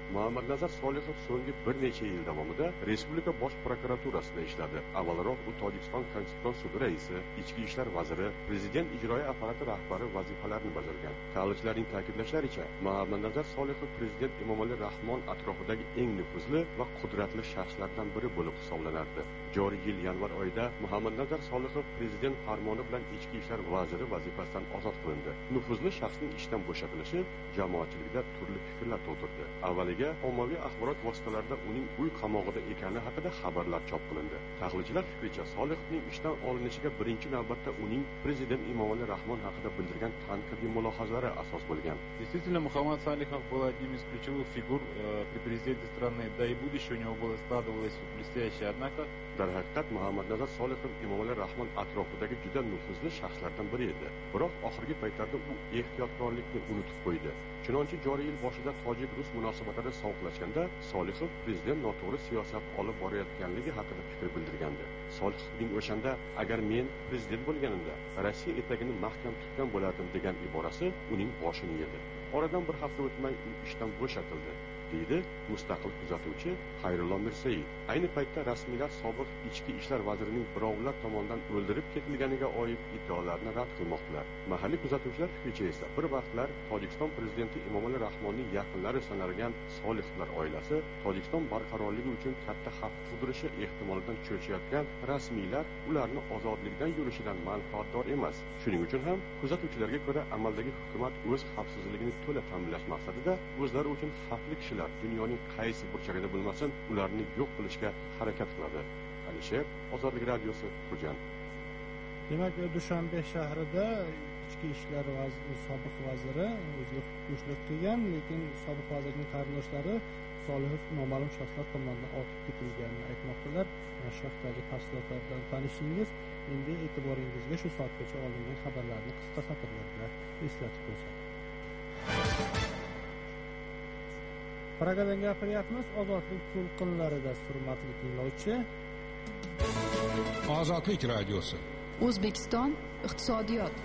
Muhammadnazar Solihov so'nggi bir necha yil davomida Respublika bosh prokuraturasida ishladi. Avvalroq u Tojikiston Konstitutsion sudi raisi, ichki ishlar vaziri, prezident ijroiya apparati rahbari vazifalarini bajargan. Tahlilchilarning ta'kidlashlaricha, Muhammadnazar Solihov prezident Emomali Rahmon atrofidagi eng nufuzli va qudratli shaxslardan biri bo'lib hisoblanardi. Joriy yil yanvar oyida Muhammadnazar Solihov prezident farmoni bilan ichki ishlar vaziri vazifasidan ozod qilindi. Nufuzli shaxsning ishdan bo'shatilishi jamoatchilikda turli fikrlar tug'dirdi. Avvaliga ommaviy axborot vositalarida uning uy qamog'ida ekani haqida xabarlar chop qilindi. Tahlilchilar fikricha, Solihovning ishdan olinishiga birinchi navbatda uning prezident Emomali Rahmon haqida bildirgan tanqidiy mulohazalari asos bo'lgan.
Действительно, Мухаммад Салихов был одним из ключевых фигур э, при президенте страны, да и будущее у него было складывалось блестяще, однако
darhaqiqat Muhammadnazar Solihov Emomali Rahmon atrofidagi juda nufuzli shaxslardan biri edi. Biroq oxirgi paytlarda u ehtiyotkorlikni unutib qo'ydi. Chunonchi joriy yil boshida tojik-rus munosabatlari sovuqlashganda Solihov prezident noto'g'ri siyosat olib borayotganligi haqida fikr bildirgandi. Solihovning o'shanda "Agar men prezident bo'lganimda Rossiya etagini mahkam tutgan bo'lardim" degan iborasi uning boshini yedi. Oradan bir hafta o'tmay u ishdan bo'shatildi, deydi mustaqil kuzatuvchi Xayrullo Mirsayev. Ayni paytda rasmiylar sobiq ichki ishlar vazirining birovlar tomonidan o'ldirib ketilganiga oid iddaolarni rad qilmoqdalar. Mahalliy kuzatuvchilar fikricha esa bir vaqtlar Tojikiston prezidenti Emomali Rahmonning yaqinlari sanalgan Solihovlar oilasi Tojikiston barqarorligi uchun katta xavf tug'dirishi ehtimolidan cho'chiyotgan rasmiylar ularni ozodlikdan yurishidan manfaatdor emas. Shuning uchun ham kuzatuvchilarga ko'ra amaldagi hukumat o'z xavfsizligini to'la ta'minlash maqsadida o'zlari uchun xavfli kishilar dunyoning qaysi burchagida bo'lmasin ularni yo'q qilishga harakat qiladi. Alisher, Ozodlik radiosi, Xo'jand.
Demak, Dushanbe shahrida ichki ishlar vaziri sobiq vaziri o'ziga qo'shilib qilgan, lekin sobiq vazirning qarindoshlari Solihov noma'lum shaxslar tomonidan otib ketilganini aytmoqdalar. Shu haqdagi tafsilotlardan tanishdingiz. Endi e'tiboringizga shu soatgacha olingan xabarlarni qisqa satrlarda eslatib qo'ysak. Pragadan gapiryapmiz. Ozodlik to'lqinlarida hurmatli tinglovchi.
Ozodlik radiosi.
O'zbekiston iqtisodiyot.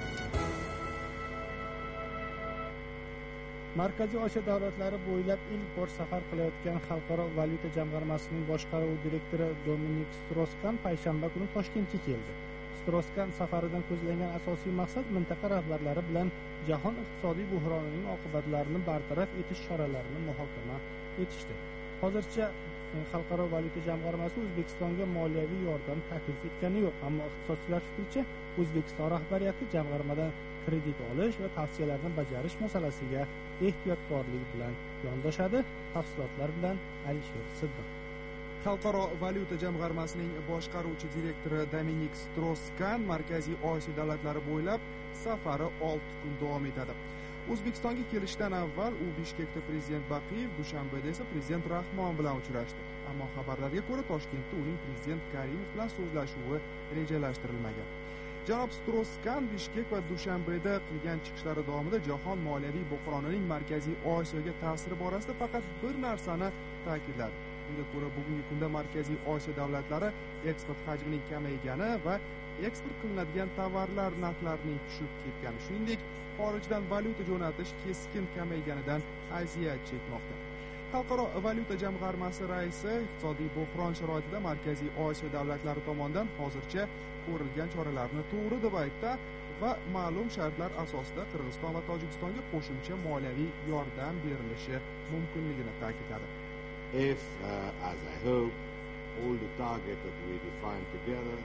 Markaziy Osiyo davlatlari bo'ylab ilk bor safar qilayotgan Xalqaro valyuta jamg'armasining boshqaruvi direktori Dominik Stroskan payshanba kuni Toshkentga keldi. Stroskan safaridan ko'zlangan asosiy maqsad mintaqa rahbarlari bilan jahon iqtisodiy buhronining oqibatlarini bartaraf etish choralarini muhokama etishdi. Hozircha Xalqaro valyuta jamg'armasi O'zbekistonga moliyaviy yordam taklif etgani yo'q, ammo iqtisodchilar fikricha O'zbekiston rahbariyati jamg'armadan kredit olish va tavsiyalarni bajarish masalasiga ehtiyotkorlik bilan yondoshadi. Tafsilotlar bilan Alisher Siddiq.
Xalqaro valyuta jamg'armasining boshqaruvchi direktori Dominik Stroskan Markaziy Osiyo davlatlari bo'ylab safari olti kun davom etadi. O'zbekistonga kelishdan avval u Bishkekda prezident Baqiyev, Dushanbeda esa prezident Rahmon bilan uchrashdi. Ammo xabarlarga ko'ra Toshkentda uning prezident Karimov bilan so'zlashuvi rejalashtirilmagan. Janob Stroskan Bishkek va Dushanbeda qilgan chiqishlari davomida jahon moliyaviy buhronining Markaziy Osiyoga ta'siri borasida faqat bir narsani ta'kidladi. Unga ko'ra bugungi kunda Markaziy Osiyo davlatlari eksport hajmining kamaygani va eksport qilinadigan tovarlar narxlarining tushib ketgani, shuningdek, xorijdan valyuta jo'natish keskin kamayganidan aziyat chekmoqda. Xalqaro valyuta jamg'armasi raisi iqtisodiy buhron sharoitida Markaziy Osiyo davlatlari tomonidan hozircha ko'rilgan choralarni to'g'ri deb aytdi va ma'lum shartlar asosida Qirg'iziston va Tojikistonga qo'shimcha moliyaviy yordam berilishi mumkinligini ta'kidladi.
If, uh, as I hope, all the targets that we define together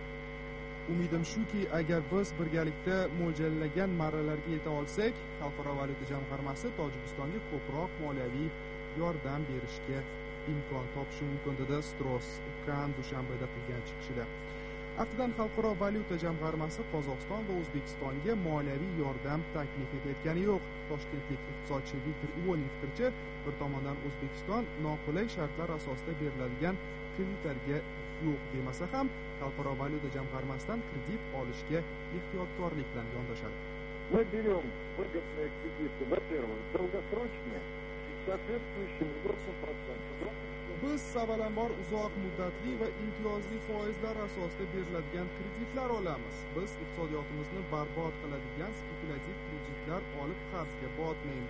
Umidim shuki, agar biz birgalikda mo'ljallagan marralarga yeta olsak, Xalqaro valyuta jamg'armasi Tojikistonga ko'proq moliyaviy yordam berishga imkon topishi mumkin, dedi Stroskan Dushanbeda qilgan chiqishida. Aftidan Xalqaro valyuta jamg'armasi Qozog'iston va O'zbekistonga moliyaviy yordam taklif etayotgani yo'q. Toshkentlik iqtisodchi Viktor Ivolning fikricha, bir tomondan O'zbekiston noqulay shartlar asosida beriladigan kreditlarga yo'q demasa ham, Xalqaro valyuta jamg'armasidan kredit olishga ehtiyotkorlik bilan yondoshadi.
Мы берем выгодные кредиты, во-первых, долгосрочные, и соответствующим взрослым процентом.
Biz avvalambor uzoq muddatli va imtiyozli foizlar asosida beriladigan kreditlar olamiz. Biz iqtisodiyotimizni barbod qiladigan spekulativ kreditlar olib qarzga botmaymiz.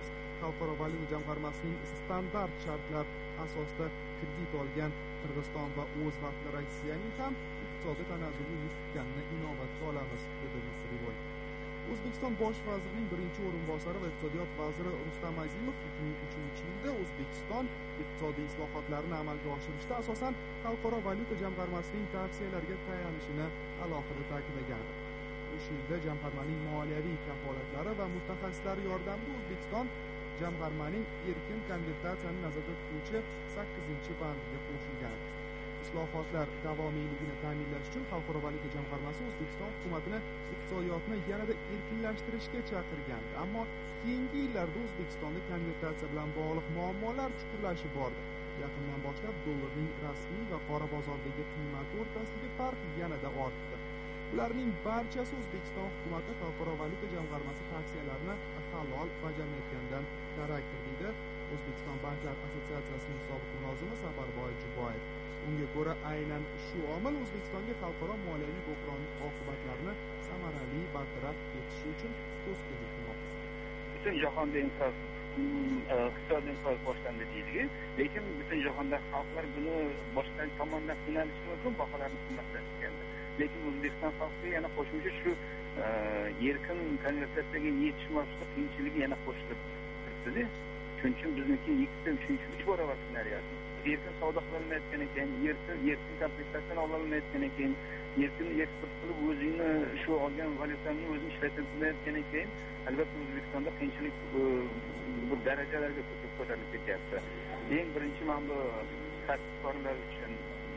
Xalqaro valyuta jamg'armasining standart shartlar asosida kredit olgan Qirg'iziston va o'z vaqtida Rossiyaning ham iqtisodiy tanazzulni yuz tutganini inobatga olamiz, dedi Misrivoy. O'zbekiston bosh vazirining birinchi o'rinbosari va iqtisodiyot vaziri Rustam Azimov ikki ming uchinchi yilda O'zbekiston iqtisodiy islohotlarni amalga oshirishda asosan Xalqaro valyuta jamg'armasining tavsiyalariga tayanishini alohida ta'kidlagan. O'sha yilda jamg'armaning moliyaviy kafolatlari va mutaxassislari yordamida O'zbekiston jamg'armaning erkin konvertatsiyani nazarda tutuvchi sakkizinchi bandiga qo'shilgan. Islohotlar davomiyligini ta'minlash uchun Xalqaro valyuta jamg'armasi O'zbekiston hukumatini iqtisodiyotni yanada erkinlashtirishga chaqirgan. Ammo keyingi yillarda O'zbekistonda konvertatsiya bilan bog'liq muammolar chuqurlashib bordi. Yaqindan boshlab dollarning rasmiy va qora bozordagi qiymati o'rtasidagi farq yanada ortdi. Ularning barchasi O'zbekiston hukumati Xalqaro valyuta jamg'armasi tavsiyalarini halol bajarmayotganidan darakdir, deydi O'zbekiston banklar assotsiatsiyasining sobiq mulozimi Safarboy Juboyev. Unga ko'ra, aynan shu omil O'zbekistonga xalqaro moliyaviy bo'hronning oqibatlarini samarali bartaraf etish uchun to'sqinlik qilmoqda.
Butun jahonda inqiroz, iqtisodiy inqiroz boshlandi deyilgan, lekin butun jahonda xalqlar buni boshqa tomondan qiynalishi mumkin, baholarni qimmatlashganda. Lekin O'zbekiston xalqi yana qo'shimcha shu erkin konvertatsiyaga yetish mavzusida qiyinchiligi yana qo'shilib turibdi-da. Shuning uchun bizniki ikkita, uchinchi, uch barobar qiynaladi. Erkin savdo qilinmayotgandan keyin, erkin erkin kompensatsiyani ololmayotgandan keyin, erkin eksport qilib o'zingni shu olgan valyutani o'zing ishlatib olmayotgandan keyin, albatta O'zbekistonda qiyinchilik bu darajalarga ko'tarilib ketyapti. Eng birinchi mana bu tadbirkorlar uchun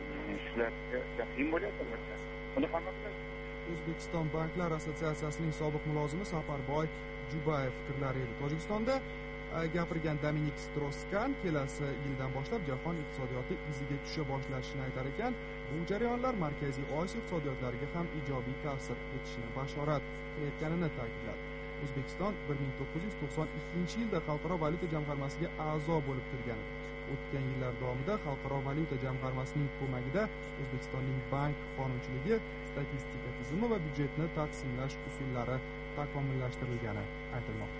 shularga qiyin bo'lyapti albatta. Buni hamma biladi.
O'zbekiston banklar assotsiatsiyasining sobiq mulozimi Safarboy Jubayev fikrlari edi. Tojikistonda gapirgan Dominik Stroskan kelasi yildan boshlab jahon iqtisodiyoti iziga tusha boshlashini aytar ekan. Bu jarayonlar Markaziy Osiyo iqtisodiyotlariga ham ijobiy ta'sir etishini bashorat qilayotganini ta'kidladi. O'zbekiston bir ming to'qqiz yuz to'qson ikkinchi yilda Xalqaro valyuta jamg'armasiga a'zo bo'lib turgan. O'tgan yillar davomida Xalqaro valyuta jamg'armasining ko'magida O'zbekistonning bank qonunchiligi, statistika tizimi va byudjetni taqsimlash usullari takomillashtirilgani aytilmoqda.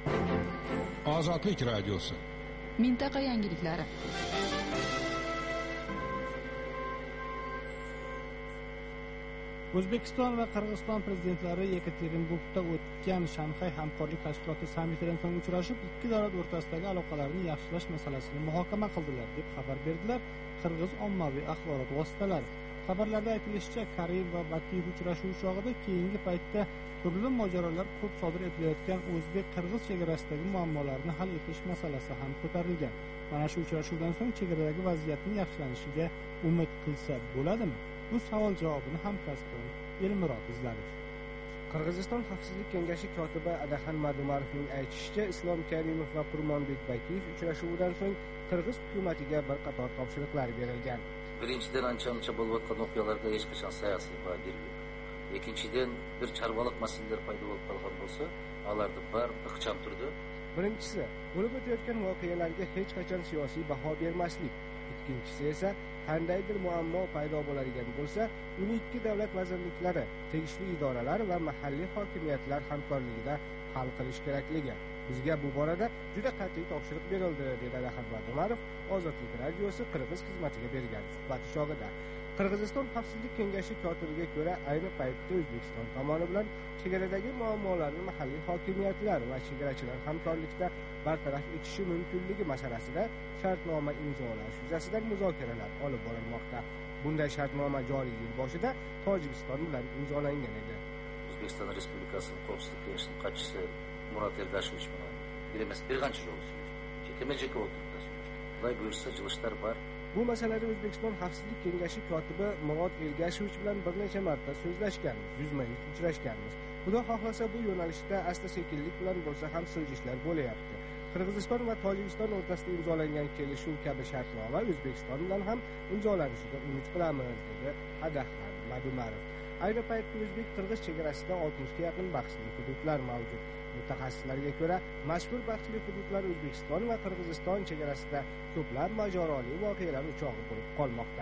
Ozodlik radiosi.
Mintaqa yangiliklari.
O'zbekiston va Qirg'iziston prezidentlari Yekaterinburgda o'tgan Shanxay hamkorlik tashkiloti sammitidan so'ng uchrashib, ikki davlat o'rtasidagi aloqalarni yaxshilash masalasini muhokama qildilar, deb xabar berdilar Qirg'iz ommaviy axborot vositalari. Xabarlarda aytilishicha, Karim va Bakiyev uchrashuvi chog'ida keyingi paytda turli mojarolar ko'p sodir etilayotgan o'zbek-qirg'iz chegarasidagi muammolarni hal etish masalasi ham ko'tarilgan. Mana shu uchrashuvdan so'ng chegaradagi vaziyatning yaxshilanishiga umid qilsa bo'ladimi? Bu savol javobini hamkasbim Elmurod izladi.
Qirg'iziston Xavfsizlik kengashi kotibi Adaxan Madumarovning aytishicha, Islom Karimov va Qurmonbek Bakiyev uchrashuvidan so'ng Qirg'iz hukumatiga bir qator topshiriqlar berilgan.
Birinchidan ancha-muncha bo'lib o'tgan voqealarga hech qachon siyosiy baho berilmaydi. Ikkinchidan, bir chorvaliq masalalar paydo bo'lib qolgan bo'lsa, ularni bari ixcham turdi.
Birinchisi, bo'lib o'tayotgan voqealarga hech qachon siyosiy baho bermaslik. Ikkinchisi esa, qandaydir muammo paydo bo'ladigan bo'lsa, uni ikki davlat vazirliklari, tegishli idoralar va mahalliy hokimiyatlar hamkorligida hal qilish kerakligi. Bizga bu borada juda qat'iy topshiriq berildi, dedi Adaxan Madumarov Ozodlik radiosi Qirg'iz xizmatiga bergan suhbati chog'ida. Qirg'iziston Xavfsizlik kengashi kotibiga ko'ra, ayni paytda O'zbekiston tomoni bilan chegaradagi muammolarni mahalliy hokimiyatlar va chegarachilar hamkorlikda bartaraf etishi mumkinligi masalasida shartnoma imzolash yuzasidan muzokaralar olib borilmoqda. Bunday shartnoma joriy yil boshida Tojikiston bilan imzolangan edi.
O'zbekiston Respublikasining Qonunchilik kengashining qatnashchisi Murat Ergashovich bilan bir emas, bir qancha jol so'zladi. Chekamaga o'tirdi. Xudoy buyursa, jilishlar bor.
Bu masalada O'zbekiston Xavfsizlik kengashi kotibi Murat Ergashovich bilan bir necha marta so'zlashganmiz, yuzma-yuz uchrashganmiz. Xudo xohlasa, bu yo'nalishda asta-sekinlik bilan bo'lsa ham siljishlar bo'layapti. Qirg'iziston va Tojikiston o'rtasida imzolangan kelishuv kabi shartnoma O'zbekiston bilan ham imzolanishiga umid qilamiz, dedi Adaxan Madumarov. Ayni paytda o'zbek-qirg'iz chegarasida oltmishga yaqin bahsli hududlar mavjud. Mutaxassislarga ko'ra, mazkur bahsli hududlar O'zbekiston va Qirg'iziston chegarasida ko'plab mojaroli voqealar o'chog'i bo'lib qolmoqda.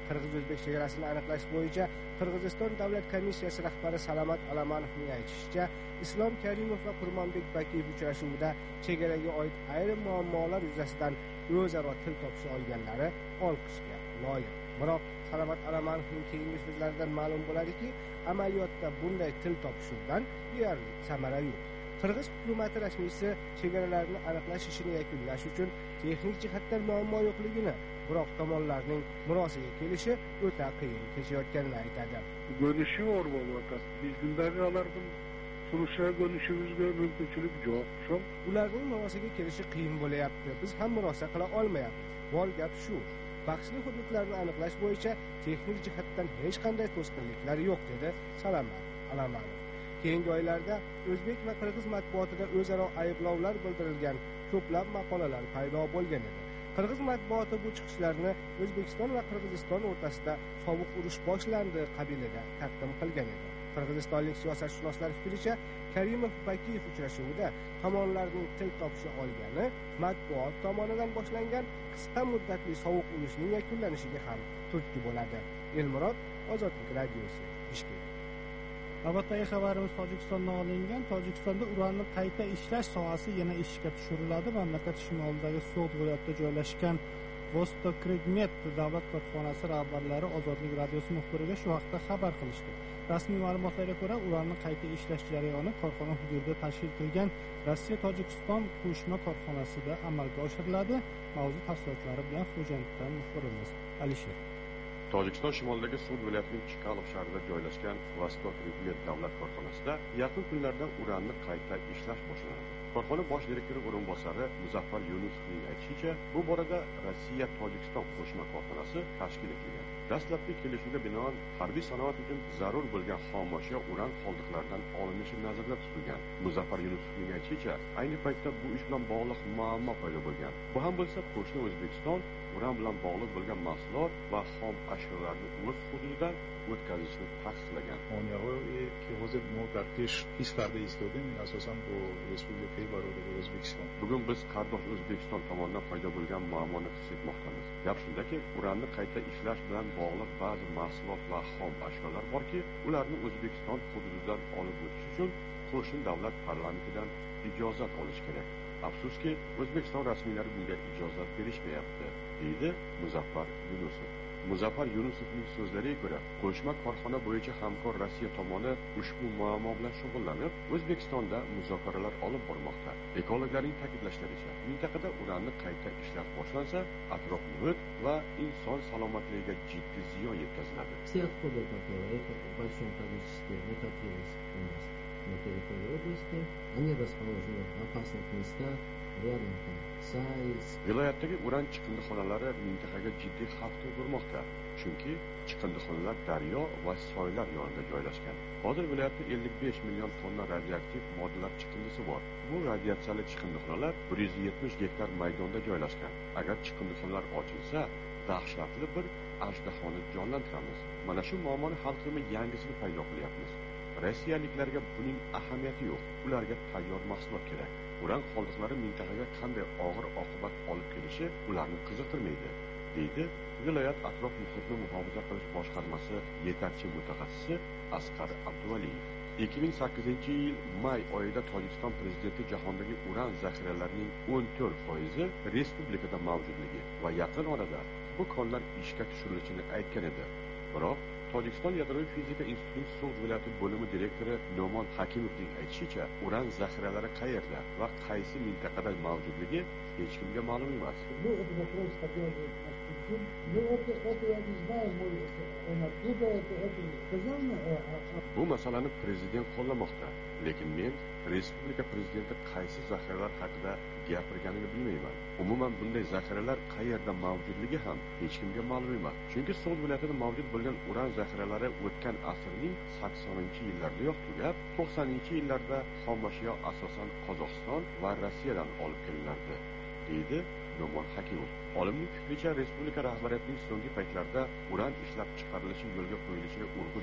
qirg'iz-o'zbek chegarasini aniqlash bo'yicha Qirg'iziston davlat komissiyasi rahbari Salamat Alamanovning aytishicha, Islom Karimov va Qurmonbek Bakiyev uchrashuvida chegaraga oid ayrim muammolar yuzasidan o'zaro til topisha olganlari olqishga loyiq. Biroq Salamat Alamanovning keyingi so'zlaridan ma'lum bo'ladiki, amaliyotda bunday til topishuvdan deyarli samara yo'q. Qirg'iz hukumati rasmiysi chegaralarni aniqlash ishini yakunlash uchun texnik jihatdan muammo yo'qligini, biroq tomonlarning murosiga kelishi o'ta qiyin kechayotganini aytadi.
Görüşüyor bo'lmoqda. Biz gündagi ularning turishga görüşimizga mumkinchilik yo'q. Shu
ularning murosiga kelishi qiyin bo'layapti. Biz ham murosa qila olmayapmiz. Bor gap shu. Bahsli hududlarni aniqlash bo'yicha texnik jihatdan hech qanday to'sqinliklar yo'q, dedi Salamat Alamanov. Keyingi oylarda o'zbek va qirg'iz matbuotida o'zaro ayblovlar bildirilgan ko'plab maqolalar paydo bo'lgan edi. Qirg'iz matbuoti bu chiqishlarni O'zbekiston va Qirg'iziston o'rtasida sovuq urush boshlandi qabilida taqdim qilgan edi. Qirg'izistonlik siyosatshunoslar fikricha, Karimov-Bakiyev uchrashuvida tomonlarning til topisha olgani matbuot tomonidan boshlangan qisqa muddatli sovuq urushning yakunlanishiga ham turtki bo'ladi. Elmurod, Ozodlik radiosi, Bishkek.
Navbatdagi xabarimiz Tojikistondan olingan. Tojikistonda uranni qayta ishlash sohasi yana ishga tushiriladi. Mamlakat shimolidagi So'g'd viloyatida joylashgan Vostokregmet davlat korxonasi rahbarlari Ozodlik radiosi muxbiriga shu haqda xabar qilishdi. Rasmiy ma'lumotlarga ko'ra, uranni qayta ishlash jarayoni korxona hududida tashkil etilgan Rossiya-Tojikiston qo'shma korxonasida amalga oshiriladi. Mavzu tafsilotlari bilan Xo'janddan muxbirimiz Alisher.
Tojikiston shimolidagi So'g'd viloyatining Chkalov shahrida joylashgan Vostokregmet davlat korxonasida yaqin kunlarda uranni qayta ishlash boshlanadi. Korxona bosh direktori o'rinbosari Muzaffar Yunusovning aytishicha, bu borada Rossiya-Tojikiston qo'shma korxonasi tashkil etilgan. Dastlabki kelishuvga binoan harbiy sanoat uchun zarur bo'lgan xomashyo uran qoldiqlaridan olinishi nazarda tutilgan. Muzaffar Yunusovning aytishicha, ayni paytda bu ish bilan bog'liq muammo paydo bo'lgan. Bu ham bo'lsa, qo'shni O'zbekiston uran bilan bog'liq bo'lgan mahsulot va xom ashyolarni o'z hududidan o'tkazishni taqiqlagan.
Moniyahoyi ki hozir mo dar pesh his karda istodem asosan bu respublikaviy barobar O'zbekiston.
Bugun biz qardosh O'zbekiston tomonidan paydo bo'lgan muammoni his etmoqdamiz. Gap shundaki, uranni qayta ishlash bilan bog'liq ba'zi mahsulot va xom ashyolar borki, ularni O'zbekiston hududidan olib o'tish uchun qo'shni davlat parlamentidan ijozat olish kerak. Afsuski, O'zbekiston rasmiylari bunga ijozat berishmayapti, deydi Muzaffar Yunusov. Muzaffar Yunusovning so'zlariga ko'ra, qo'shma korxona bo'yicha hamkor Rossiya tomoni ushbu muammo bilan shug'ullanib, O'zbekistonda muzokaralar olib bormoqda. Ekologlarning ta'kidlashlaricha, mintaqada uranni qayta ishlash boshlansa, atrof muhit va inson salomatligiga jiddiy ziyon yetkaziladi.
Все отходы, которые в большом количестве накопились у нас на территории области, они расположены в опасных местах, rядом там Sais.
Viloyatdagi uran chiqindixonalari mintaqaga jiddiy xavf tug'dirmoqda, chunki chiqindixonalar daryo va soylar yonida joylashgan. Hozir viloyatda ellik besh million tonna radioaktiv moddalar chiqindisi bor. Bu radiatsiyali chiqindixonalar bir yuz yetmish gektar maydonda joylashgan. Agar chiqindixonalar ochilsa, dahshatli bir ajdahoni jonlantiramiz. Mana shu muammoni hal qilmay yangisini paydo qilyapmiz. Rossiyaliklarga buning ahamiyati yo'q. Ularga tayyor mahsulot kerak. Uran qoldiqlari mintaqaga qanday og'ir oqibat olib kelishi ularni qiziqtirmaydi, deydi viloyat atrof muhitni muhofaza qilish boshqarmasi yetakchi mutaxassisi Asqar Abduvaliyev. ikki ming sakkizinchi yil may oyida Tojikiston prezidenti jahondagi uran zaxiralarining o'n to'rt foizi respublikada mavjudligi va yaqin orada bu konlar ishga tushirilishini aytgan edi. Biroq Tojikiston yadroviy fizika institutining So'g'd viloyati bo'limi direktori Nomon Hakimovning aytishicha, uran zaxiralari qayerda va qaysi mintaqada mavjudligi hech kimga ma'lum emas.
Ну, это вопрос, который обсужден. Ну, это, это я не знаю, может, он оттуда это, это сказал.
Bu masalani prezident qo'llamoqda, lekin men respublika prezidenti qaysi zaxiralar haqida gapirganini bilmayman. Umuman bunday zaxiralar qayerda mavjudligi ham hech kimga ma'lum emas. Chunki So'g'd viloyatida mavjud bo'lgan uran zaxiralari o'tgan asrning saksoninchi yillarida tugab, to'qsoninchi yillarda xomashyo asosan Qozog'iston va Rossiyadan olib kelinardi, deydi Nomon Hakimov. Olimning fikricha, respublika rahbariyatining so'nggi paytlarda uran ishlab chiqarilishi yo'lga qo'yilishiga urg'u berayotgani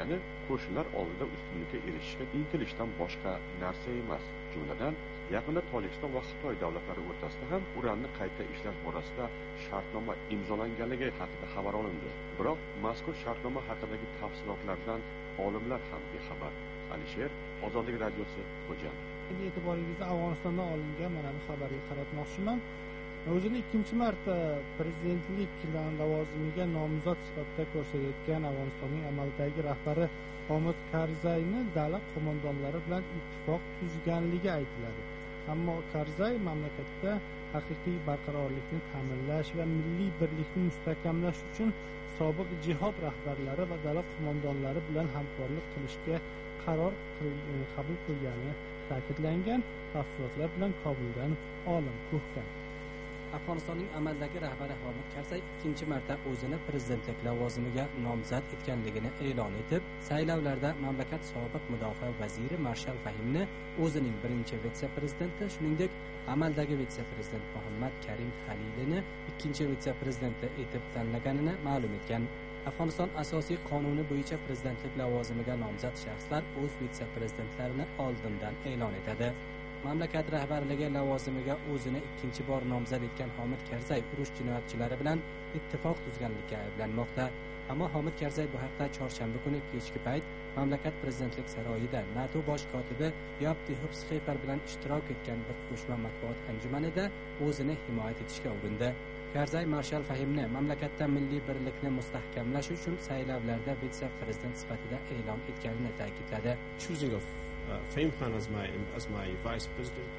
degani qo'shnilar oldida ustunlikka erishishga intilishdan boshqa narsa emas. Jumladan, yaqinda Tojikiston va Xitoy davlatlari o'rtasida ham uranni qayta ishlash borasida shartnoma imzolanganligi haqida xabar olindi. Biroq mazkur shartnoma haqidagi tafsilotlardan olimlar ham bexabar. Alisher, Ozodlik radiosi, Xo'jand.
Endi e'tiboringizni Afg'onistondan olingan mana bu xabarga qaratmoqchiman. O'zini ikkinchi marta prezidentlik lavozimiga nomzod sifatida ko'rsatayotgan Afg'onistonning amaldagi rahbari Hamid Karzayni davlat qo'mondonlari bilan ittifoq tuzganligi aytiladi. Ammo Karzay mamlakatda haqiqiy barqarorlikni ta'minlash va milliy birlikni mustahkamlash uchun sobiq jihod rahbarlari va davlat qo'mondonlari bilan hamkorlik qilishga qaror qabul qilgani ta'kidlangan. Tafsilotlar bilan Kobuldan Olim Ko'hkan.
Afg'onistonning amaldagi rahbari Hamid Karzay ikkinchi marta o'zini prezidentlik lavozimiga nomzod etganligini e'lon etib, saylovlarda mamlakat sobiq mudofaa vaziri Marshal Fahimni o'zining birinchi vitse-prezidenti, shuningdek, amaldagi vitse-prezident Muhammad Karim Xalilini ikkinchi vitse-prezidenti etib tanlaganini ma'lum etgan. Afg'oniston asosiy qonuni bo'yicha prezidentlik lavozimiga nomzod shaxslar o'z vitse-prezidentlarini oldindan e'lon etadi. Mamlakat rahbarligi lavozimiga o'zini ikkinchi bor nomzod etgan Hamid Karzay urush jinoyatchilari bilan ittifoq tuzganlikda ayblanmoqda. Ammo Hamid Karzay bu haqda chorshanba kuni kechki payt mamlakat prezidentlik saroyida NATO bosh kotibi Yabti Hubsxefer bilan ishtirok etgan bir qo'shma matbuot anjumanida o'zini himoya etishga urindi. Karzay Marshal Fahimni mamlakatda milliy birlikni mustahkamlash uchun saylovlarda vitse-prezident sifatida e'lon etganini ta'kidladi.
Choosing of uh, Fahim Khan as my as my vice president.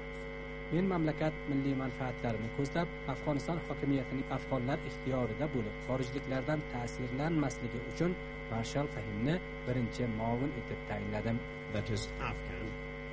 Men mamlakat milliy manfaatlarini ko'zlab, Afg'oniston hokimiyatining afg'onlar ixtiyorida bo'lib, xorijliklardan ta'sirlanmasligi uchun Marshal Fahimni birinchi muavin etib tayinladim.
That is Afghan.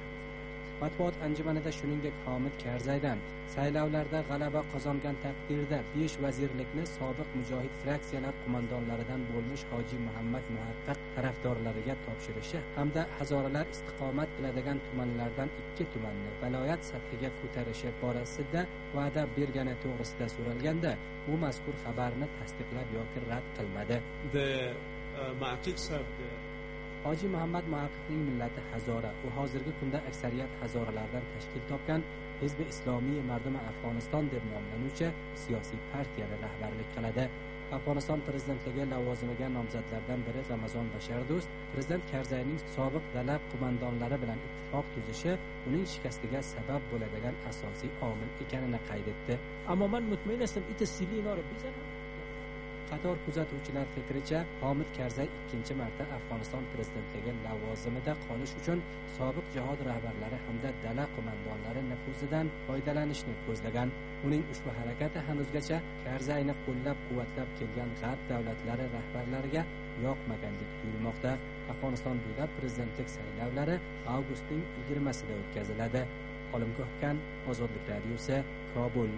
Matbuot anjumanida shuningdek Hamid Karzaydan saylovlarda g'alaba qozongan taqdirda besh vazirlikni sobiq mujohid fraksiyalar qo'mondonlaridan bo'lmish Hoji Muhammad Muhaqqaq tarafdorlariga topshirishi hamda hazoralar istiqomat qiladigan tumanlardan ikki tumanni viloyat sathiga ko'tarishi borasida va'da bergani to'g'risida so'ralganda, u mazkur xabarni tasdiqlab yoki rad qilmadi.
The uh, Mahqiq said
Hoji Muhammad Muhaqqiqning millati Hazora. U hozirgi kunda aksariyat Hazoralardan tashkil topgan Hizb Islomiy Mardumi Afg'oniston deb nomlanuvchi siyosiy partiyani rahbarlik qiladi. Afg'oniston prezidentligi lavozimiga nomzodlardan biri Ramazon Bashardo'st prezident Karzayning sobiq davlat qo'mondonlari bilan ittifoq tuzishi uning shikastiga sabab bo'ladigan asosiy omil ekanini qayd etdi.
Ammo men mutmain edim, ita Silinor bizani
Qator kuzatuvchilar fikricha, Hamid Karzay ikkinchi marta Afg'oniston prezidentligi lavozimida qolish uchun sobiq jihod rahbarlari hamda dala qo'mondonlari nufuzidan foydalanishni ko'zlagan. Uning ushbu harakati hanuzgacha Karzayni qo'llab-quvvatlab kelgan g'arb davlatlari rahbarlariga yoqmagandek tuyulmoqda. Afg'oniston bo'ylab prezidentlik saylovlari avgustning yigirmasida o'tkaziladi. Olim Ko'hkan, Ozodlik radiosi, Kobul.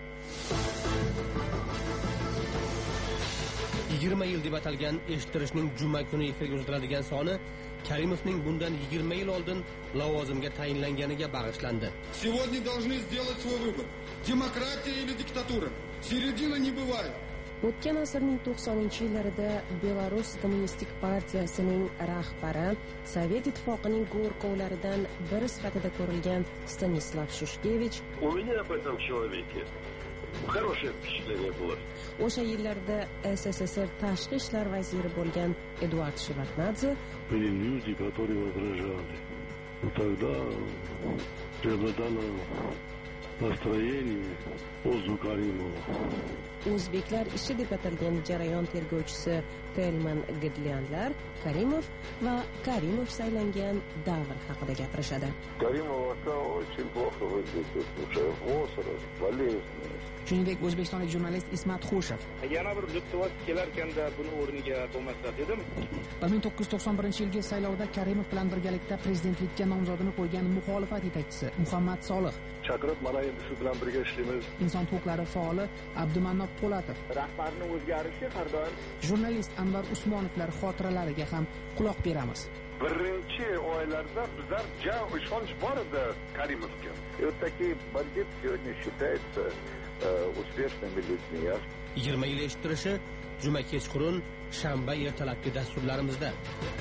yigirma yil deb atalgan eshittirishning juma kuni efirga uzatiladigan soni Karimovning bundan yigirma yil oldin lavozimga tayinlanganiga bag'ishlandi.
Сегодня должны сделать свой выбор. Демократия или диктатура. Середины не бывает.
O'tgan asrning to'qsoninchi yillarida Belarus Kommunistik partiyasining rahbari Sovet ittifoqining go'rkovlaridan biri sifatida ko'rilgan Stanislav Shushkevich
У меня об этом человеке хорошее впечатление было.
O'sha yillarda S S S R tashqi ishlar vaziri bo'lgan Eduard Shevardnadze
были люди, которые возражали. Но тогда преобладало настроение Озу Каримова.
O'zbeklar ishi deb atalgan jarayon tergovchisi Telman Gidlianlar Karimov va Karimov saylangan davr haqida gapirishadi.
Karimov aka очень плохо выглядит, уже возраст, болезнь.
Shuningdek, o'zbekistonlik jurnalist Ismat Xushev
yana bir Lutfovat kelarkanda buni o'rniga bo'lmasa dedim.
ming to'qqiz yuz to'qson birinchi yilgi saylovda Karimov bilan birgalikda prezidentlikka nomzodini qo'ygan muxolifat yetakchisi Muhammad Solih
chaqirib, mana endi shu bilan birga ishlaymiz.
Inson huquqlari faoli Abdumannob Po'latov,
rahbarning o'zgarishi har doim,
jurnalist Anvar Usmonovlar xotiralariga ham quloq beramiz.
Birinchi oylarda bizlar jang ishonch bor edi Karimovga. И вот такие бандиты сегодня считаются успешными людьми.
yigirma yil eshittirishi juma kechqurun, shanba ertalabki dasturlarimizda.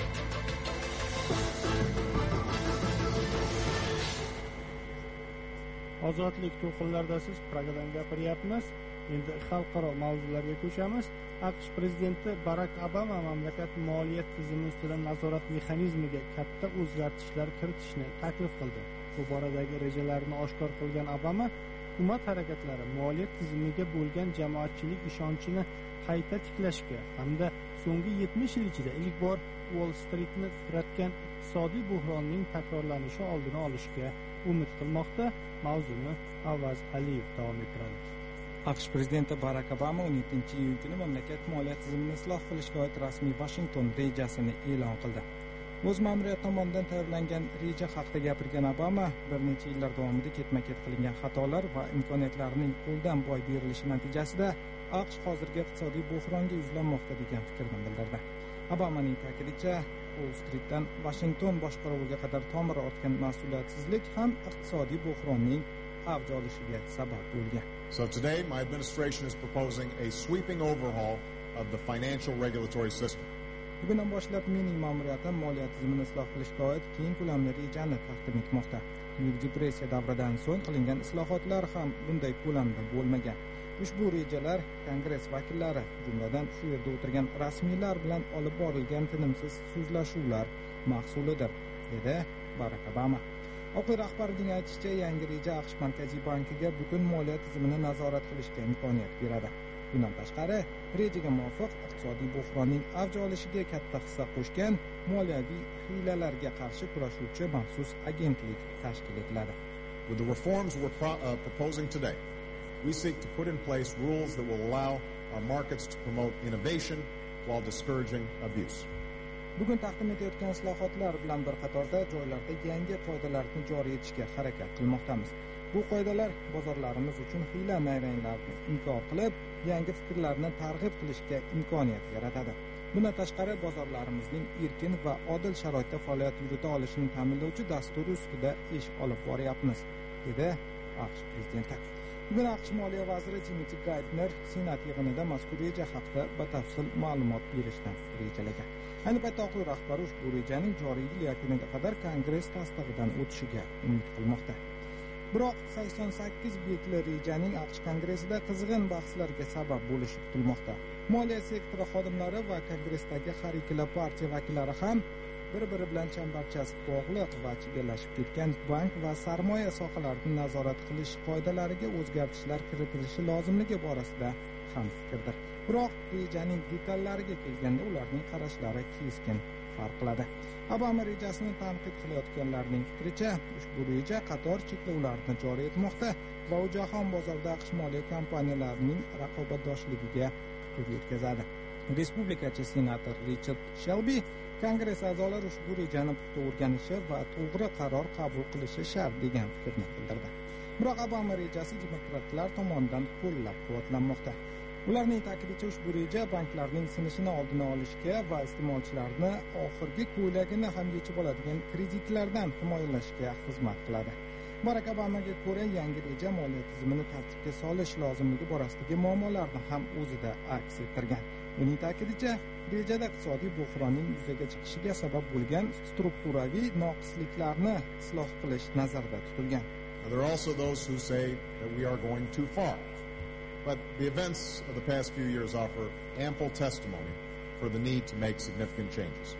Ozodlik to'lqinlarida siz Pragadan gapiryapmiz. Endi xalqaro mavzularga ko'chamiz. AQSh prezidenti Barak Obama mamlakat moliya tizimi ustidan nazorat mexanizmiga katta o'zgartishlar kiritishni taklif qildi. Bu boradagi rejalarini oshkor qilgan Obama hukumat harakatlari moliya tizimiga bo'lgan jamoatchilik ishonchini qayta tiklashga hamda so'nggi yetmish yil ichida ilk bor Wall Streetni titratgan iqtisodiy buhronning takrorlanishi oldini olishga umid qilmoqda. Mavzuni Avaz Aliyev davom ettiradi.
AQSh prezidenti Barak Obama o'n yettinchi iyun kuni mamlakat moliya tizimini isloh qilishga oid rasmiy Washington rejasini e'lon qildi. O'z ma'muriyati tomonidan tayyorlangan reja haqida gapirgan Obama bir necha yillar davomida ketma-ket qilingan xatolar va imkoniyatlarning qo'ldan boy berilishi natijasida AQSh hozirgi iqtisodiy buhronga yuzlanmoqda degan fikrni bildirdi. Obamaning ta'kidincha, Wall Streetdan Washington boshqaruviga qadar tomir ortgan mas'uliyatsizlik ham iqtisodiy buhronning avj olishiga sabab bo'lgan.
So today my administration is proposing a sweeping overhaul of the financial regulatory system.
Bugundan boshlab mening ma'muriyatim moliya tizimini isloh qilishga oid keng ko'lamli rejani taqdim etmoqda. Buyuk depressiya davridan so'ng qilingan islohotlar ham bunday ko'lamda bo'lmagan. Ushbu rejalar Kongress vakillari, jumladan shu yerda o'tirgan rasmiylar bilan olib borilgan tinimsiz so'zlashuvlar mahsulidir, dedi Barak Obama. Oq uy rahbarining aytishicha, yangi reja AQSh Markaziy bankiga butun moliya tizimini nazorat qilishga imkoniyat beradi. Bundan tashqari, rejaga muvofiq iqtisodiy buhronning avj olishiga katta hissa qo'shgan moliyaviy hiylalarga qarshi kurashuvchi maxsus agentlik tashkil etiladi.
With the reforms we're pro uh, proposing today, we seek to put in place rules that will allow our markets to promote innovation while discouraging abuse.
Bugun taqdim etayotgan islohotlar bilan bir qatorda joylarda yangi qoidalarni joriy etishga harakat qilmoqdamiz. Bu qoidalar bozorlarimiz uchun hiyla-nayranglarni inkor qilib, yangi fikrlarni targ'ib qilishga imkoniyat yaratadi. Bundan tashqari, bozorlarimizning erkin va odil sharoitda faoliyat yurita olishini ta'minlovchi dastur ustida ish olib boryapmiz, dedi AQSh prezidenti. Bugun AQSh moliya vaziri Timothy Geithner Senat yig'inida mazkur reja haqida batafsil ma'lumot berishni rejalagan. Ayni paytda Oq uy rahbari ushbu rejaning joriy yil yakuniga qadar Kongress tasdig'idan o'tishiga umid qilmoqda. Biroq sakson sakkiz betli rejaning AQSh Kongressida qizg'in bahslarga sabab bo'lishi kutilmoqda. Moliya sektori xodimlari va Kongressdagi har ikkala partiya vakillari ham bir-biri bilan chambarchas bog'liq va chegallashib ketgan bank va sarmoya sohalarini nazorat qilish qoidalariga o'zgartishlar kiritilishi lozimligi borasida ham fikrdir. Biroq rejaning detallariga kelganda ularning qarashlari keskin farq qiladi. Obama rejasini tanqid qilayotganlarning fikricha, ushbu reja qator cheklovlarni joriy etmoqda va u jahon bozorida AQSh moliya kompaniyalarining raqobatdoshligiga putur yetkazadi. Respublikachi senator Richard Shelby Kongress a'zolari ushbu rejani puxta o'rganishi va to'g'ri qaror qabul qilishi shart degan fikrni bildirdi. Biroq Obama rejasi demokratlar tomonidan qo'llab-quvvatlanmoqda. Ularning ta'kidincha, ushbu reja banklarning sinishini oldini olishga va iste'molchilarni oxirgi ko'ylagini ham yechib oladigan kreditlardan himoyalashga xizmat qiladi. Barak Obamaga ko'ra, yangi reja moliya tizimini tartibga solish lozimligi borasidagi muammolarni ham o'zida aks ettirgan. Uning ta'kidincha, rejada iqtisodiy buhronning yuzaga chiqishiga sabab bo'lgan strukturaviy noqisliklarni isloh qilish nazarda tutilgan.
There are also those who say that we are going too far. But the events of the past few years offer ample testimony for the need to make significant changes.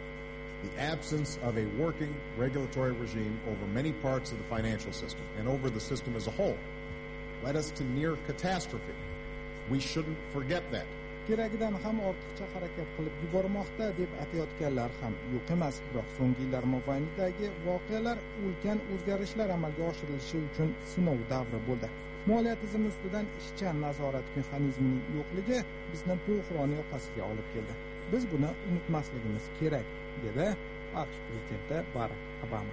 The absence of a working regulatory regime over many parts of the financial system and over the system as a whole led us to near catastrophe. We shouldn't forget that.
Keragidan ham ortiqcha harakat qilib yubormoqda deb atayotganlar ham yo'q emas. Biroq so'nggi yillar mobaynidagi voqealar ulkan o'zgarishlar amalga oshirilishi uchun sinov davri bo'ldi. Moliya tizimi ustidan ishchan nazorat mexanizmining yo'qligi bizni buhron yoqasiga olib keldi. Biz buni unutmasligimiz kerak, dedi AQSh prezidenti Barak Obama.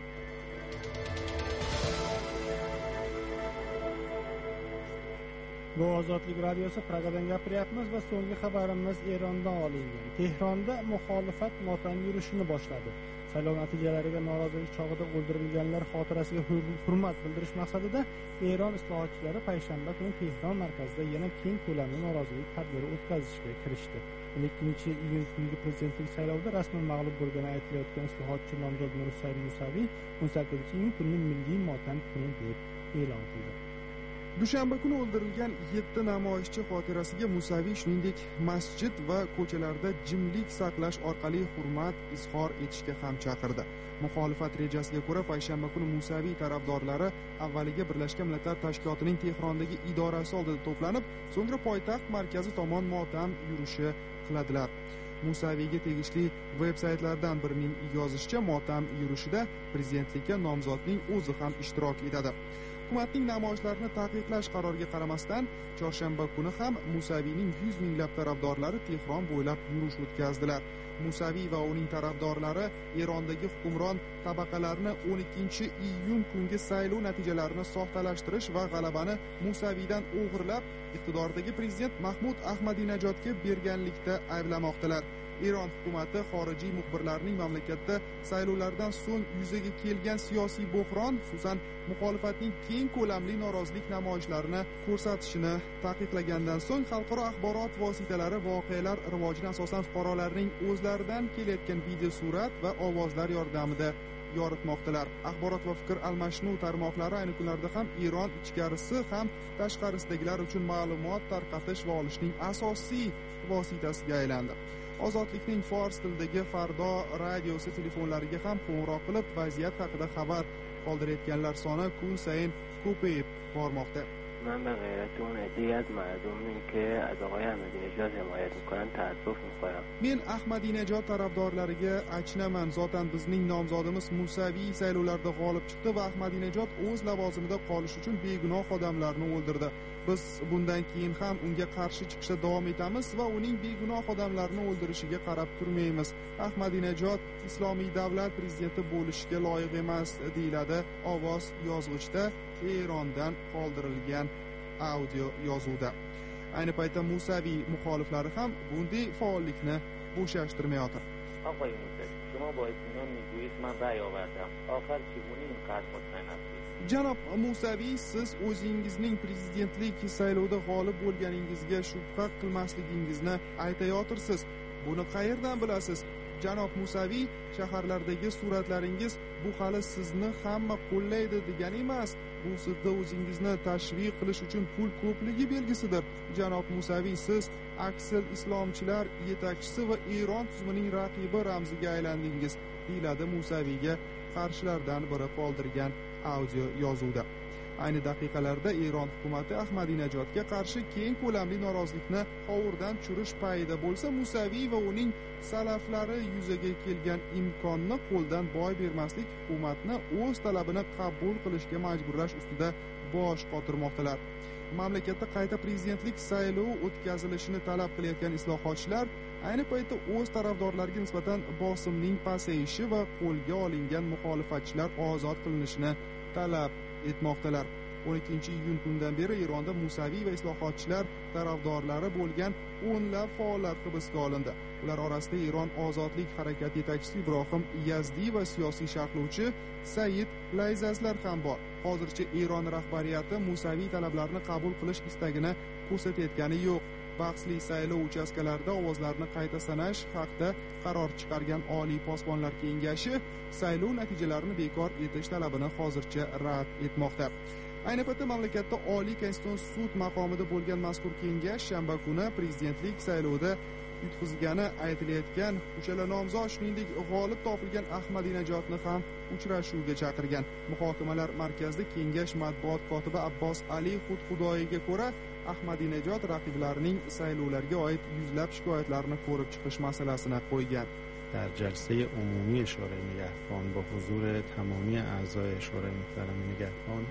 Bu Ozodlik radiosi, Pragadan gapiryapmiz va so'nggi xabarimiz Erondan olingan. Tehronda muxolifat motam yurishini boshladi. Saylov natijalariga norozilik chog'ida o'ldirilganlar xotirasiga hurmat bildirish maqsadida Eron islohotchilari payshanba kuni Tehron markazida yana keng ko'lamli norozilik tadbiri o'tkazishga kirishdi. o'n ikkinchi iyun kungi prezidentlik saylovida rasman mag'lub bo'lgani aytilayotgan islohotchi nomzod Nursayn Musaviy o'n sakkizinchi iyun kunini milliy motam kuni deb e'lon qildi.
Dushanba kuni o'ldirilgan yetti namoyishchi xotirasiga Musaviy shuningdek masjid va ko'chalarda jimlik saqlash orqali hurmat izhor etishga ham chaqirdi. Muxolifat rejasiga ko'ra payshanba kuni Musaviy tarafdorlari avvaliga Birlashgan Millatlar Tashkilotining Tehrondagi idorasi oldida to'planib, so'ngra poytaxt markazi tomon motam yurishi qiladilar. Musaviyga tegishli veb-saytlardan birining yozishicha, motam yurishida prezidentlikka nomzodning o'zi ham ishtirok etadi. Hukumatning namoyishlarni taqiqlash qaroriga qaramasdan, chorshanba kuni ham Musaviyning yuz minglab tarafdorlari Tehron bo'ylab yurish o'tkazdilar. Musaviy va uning tarafdorlari Erondagi hukmron tabaqalarni o'n ikkinchi iyun kungi saylov natijalarini soxtalashtirish va g'alabani Musaviydan o'g'irlab, iqtidordagi prezident Mahmud Ahmadinejodga berganlikda ayblamoqdalar. Eron hukumati xorijiy muxbirlarning mamlakatda saylovlardan so'ng yuzaga kelgan siyosiy bo'hron, xususan muxolifatning keng ko'lamli norozilik namoyishlarini ko'rsatishini taqiqlagandan so'ng xalqaro axborot vositalari voqealar rivojini asosan fuqarolarning o'zlaridan kelayotgan video surat va ovozlar yordamida yoritmoqdalar. Axborot va fikr almashinuv tarmoqlari ayni kunlarda ham Eron ichkarisi ham tashqarisidagilar uchun ma'lumot tarqatish va olishning asosiy vositasiga aylandi. Ozodlikning fors tilidagi Fardo radiosi telefonlariga ham qo'ng'iroq qilib, vaziyat haqida xabar qoldirayotganlar soni kun sayin ko'payib bormoqda.
من به غیرت اون عده‌ای از مردمی که از آقای احمدینژاد حمایت میکنن تأسف میخورم.
Men Ahmadinejod tarafdorlariga achinaman. Zotan bizning nomzodimiz Musaviy saylovlarda g'olib chiqdi va Ahmadinejod o'z lavozimida qolish uchun begunoh odamlarni o'ldirdi. Biz bundan keyin ham unga qarshi chiqishda davom etamiz va uning begunoh odamlarni o'ldirishiga qarab turmaymiz. Ahmadinejod islomiy davlat prezidenti bo'lishga loyiq emas, deyiladi ovoz yozg'ichda Erondan qoldirilgan audio yozuvda. Ayni paytda Musaviy muxoliflari ham bunday faollikni bo'shashtirmayotir.
آقای موسوی شما با اطمینان میگویید من رأی آوردم. آخر چگونه اینقدر مطمئن هستید؟
Janob Musaviy, siz o'zingizning prezidentlik saylovida g'olib bo'lganingizga shubha qilmasligingizni aytayotirsiz. Buni qayerdan bilasiz? Janob Musaviy, shaharlardagi suratlaringiz bu hali sizni hamma qo'llaydi degani emas. Bu sizda o'zingizni tashviq qilish uchun pul ko'pligi belgisidir. Janob Musaviy, siz aksal islomchilar yetakchisi va Eron tuzumining raqibi ramziga aylandingiz, deyiladi Musaviyga qarshilardan biri qoldirgan audio yozuvda. Ayni daqiqalarda Eron hukumati Ahmadinejodga qarshi keng ko'lamli norozilikni hovurdan tushirish payida bo'lsa, Musaviy va uning salaflari yuzaga kelgan imkonni qo'ldan boy bermaslik, hukumatni o'z talabini qabul qilishga majburlash ustida bosh qotirmoqdalar. Mamlakatda qayta prezidentlik saylovi o'tkazilishini talab qilayotgan islohotchilar ayni paytda o'z tarafdorlariga nisbatan bosimning pasayishi va qo'lga olingan muxolifatchilar ozod qilinishini talab etmoqdalar. o'n ikkinchi iyun kundan beri Eronda Musaviy va islohotchilar tarafdorlari bo'lgan o'nlab faollar hibsga olindi. Ular orasida Eron ozodlik harakati yetakchisi Ibrohim Yazdiy va siyosiy sharhlovchi Said Layzazlar ham bor. Hozircha Eron rahbariyati Musaviy talablarini qabul qilish istagini ko'rsatayotgani yo'q. Bahsli saylov uchastkalarida ovozlarni qayta sanash haqida qaror chiqargan Oliy posbonlar kengashi saylov natijalarini bekor etish talabini hozircha rad etmoqda. Ayni paytda mamlakatda Oliy konstitutsion sud maqomida bo'lgan mazkur kengash shanba kuni prezidentlik saylovida yutqizgani aytilayotgan uchala nomzod, shuningdek g'olib topilgan Ahmadinejodni ham uchrashuvga chaqirgan. Muhokamalar markazida kengash matbuot kotibi Abbos Ali Xudxudoyiga ko'ra, Ahmadinejod raqiblarining saylovlarga oid yuzlab shikoyatlarni ko'rib chiqish masalasini qo'ygan.
در جلسه عمومی شورای نگهبان با حضور تمامی اعضای شورای محترم نگهبان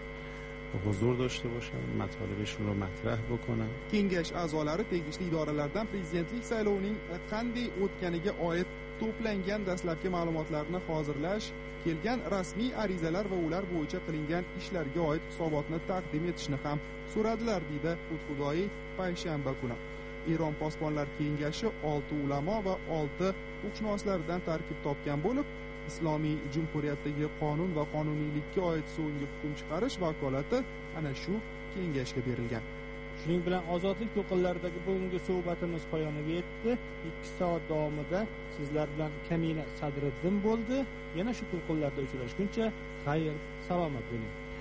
حضور داشته باشن، مطالبشون رو مطرح بکنن.
Kengash a'zolari tegishli idoralardan prezidentlik saylovining qanday o'tganiga oid to'plangan dastlabki ma'lumotlarni hozirlash, kelgan rasmiy arizalar va ular bo'yicha qilingan ishlarga oid hisobotni taqdim etishni ham so'radilar, deydi Xudxudoyi payshanba kuni. Eron posbonlar kengashi olti ulamo va olti huquqshunoslardan tarkib topgan bo'lib, Islomiy Jumhuriyatdagi qonun va qonuniylikka oid so'nggi hukm chiqarish vakolati ana shu kengashga berilgan.
Shuning bilan ozodlik to'lqinlaridagi bugungi suhbatimiz poyoniga yetdi. ikki soat davomida sizlar bilan Kamina Sadriddin bo'ldi. Yana shu to'lqinlarda uchrashguncha xayr, salomat bo'ling.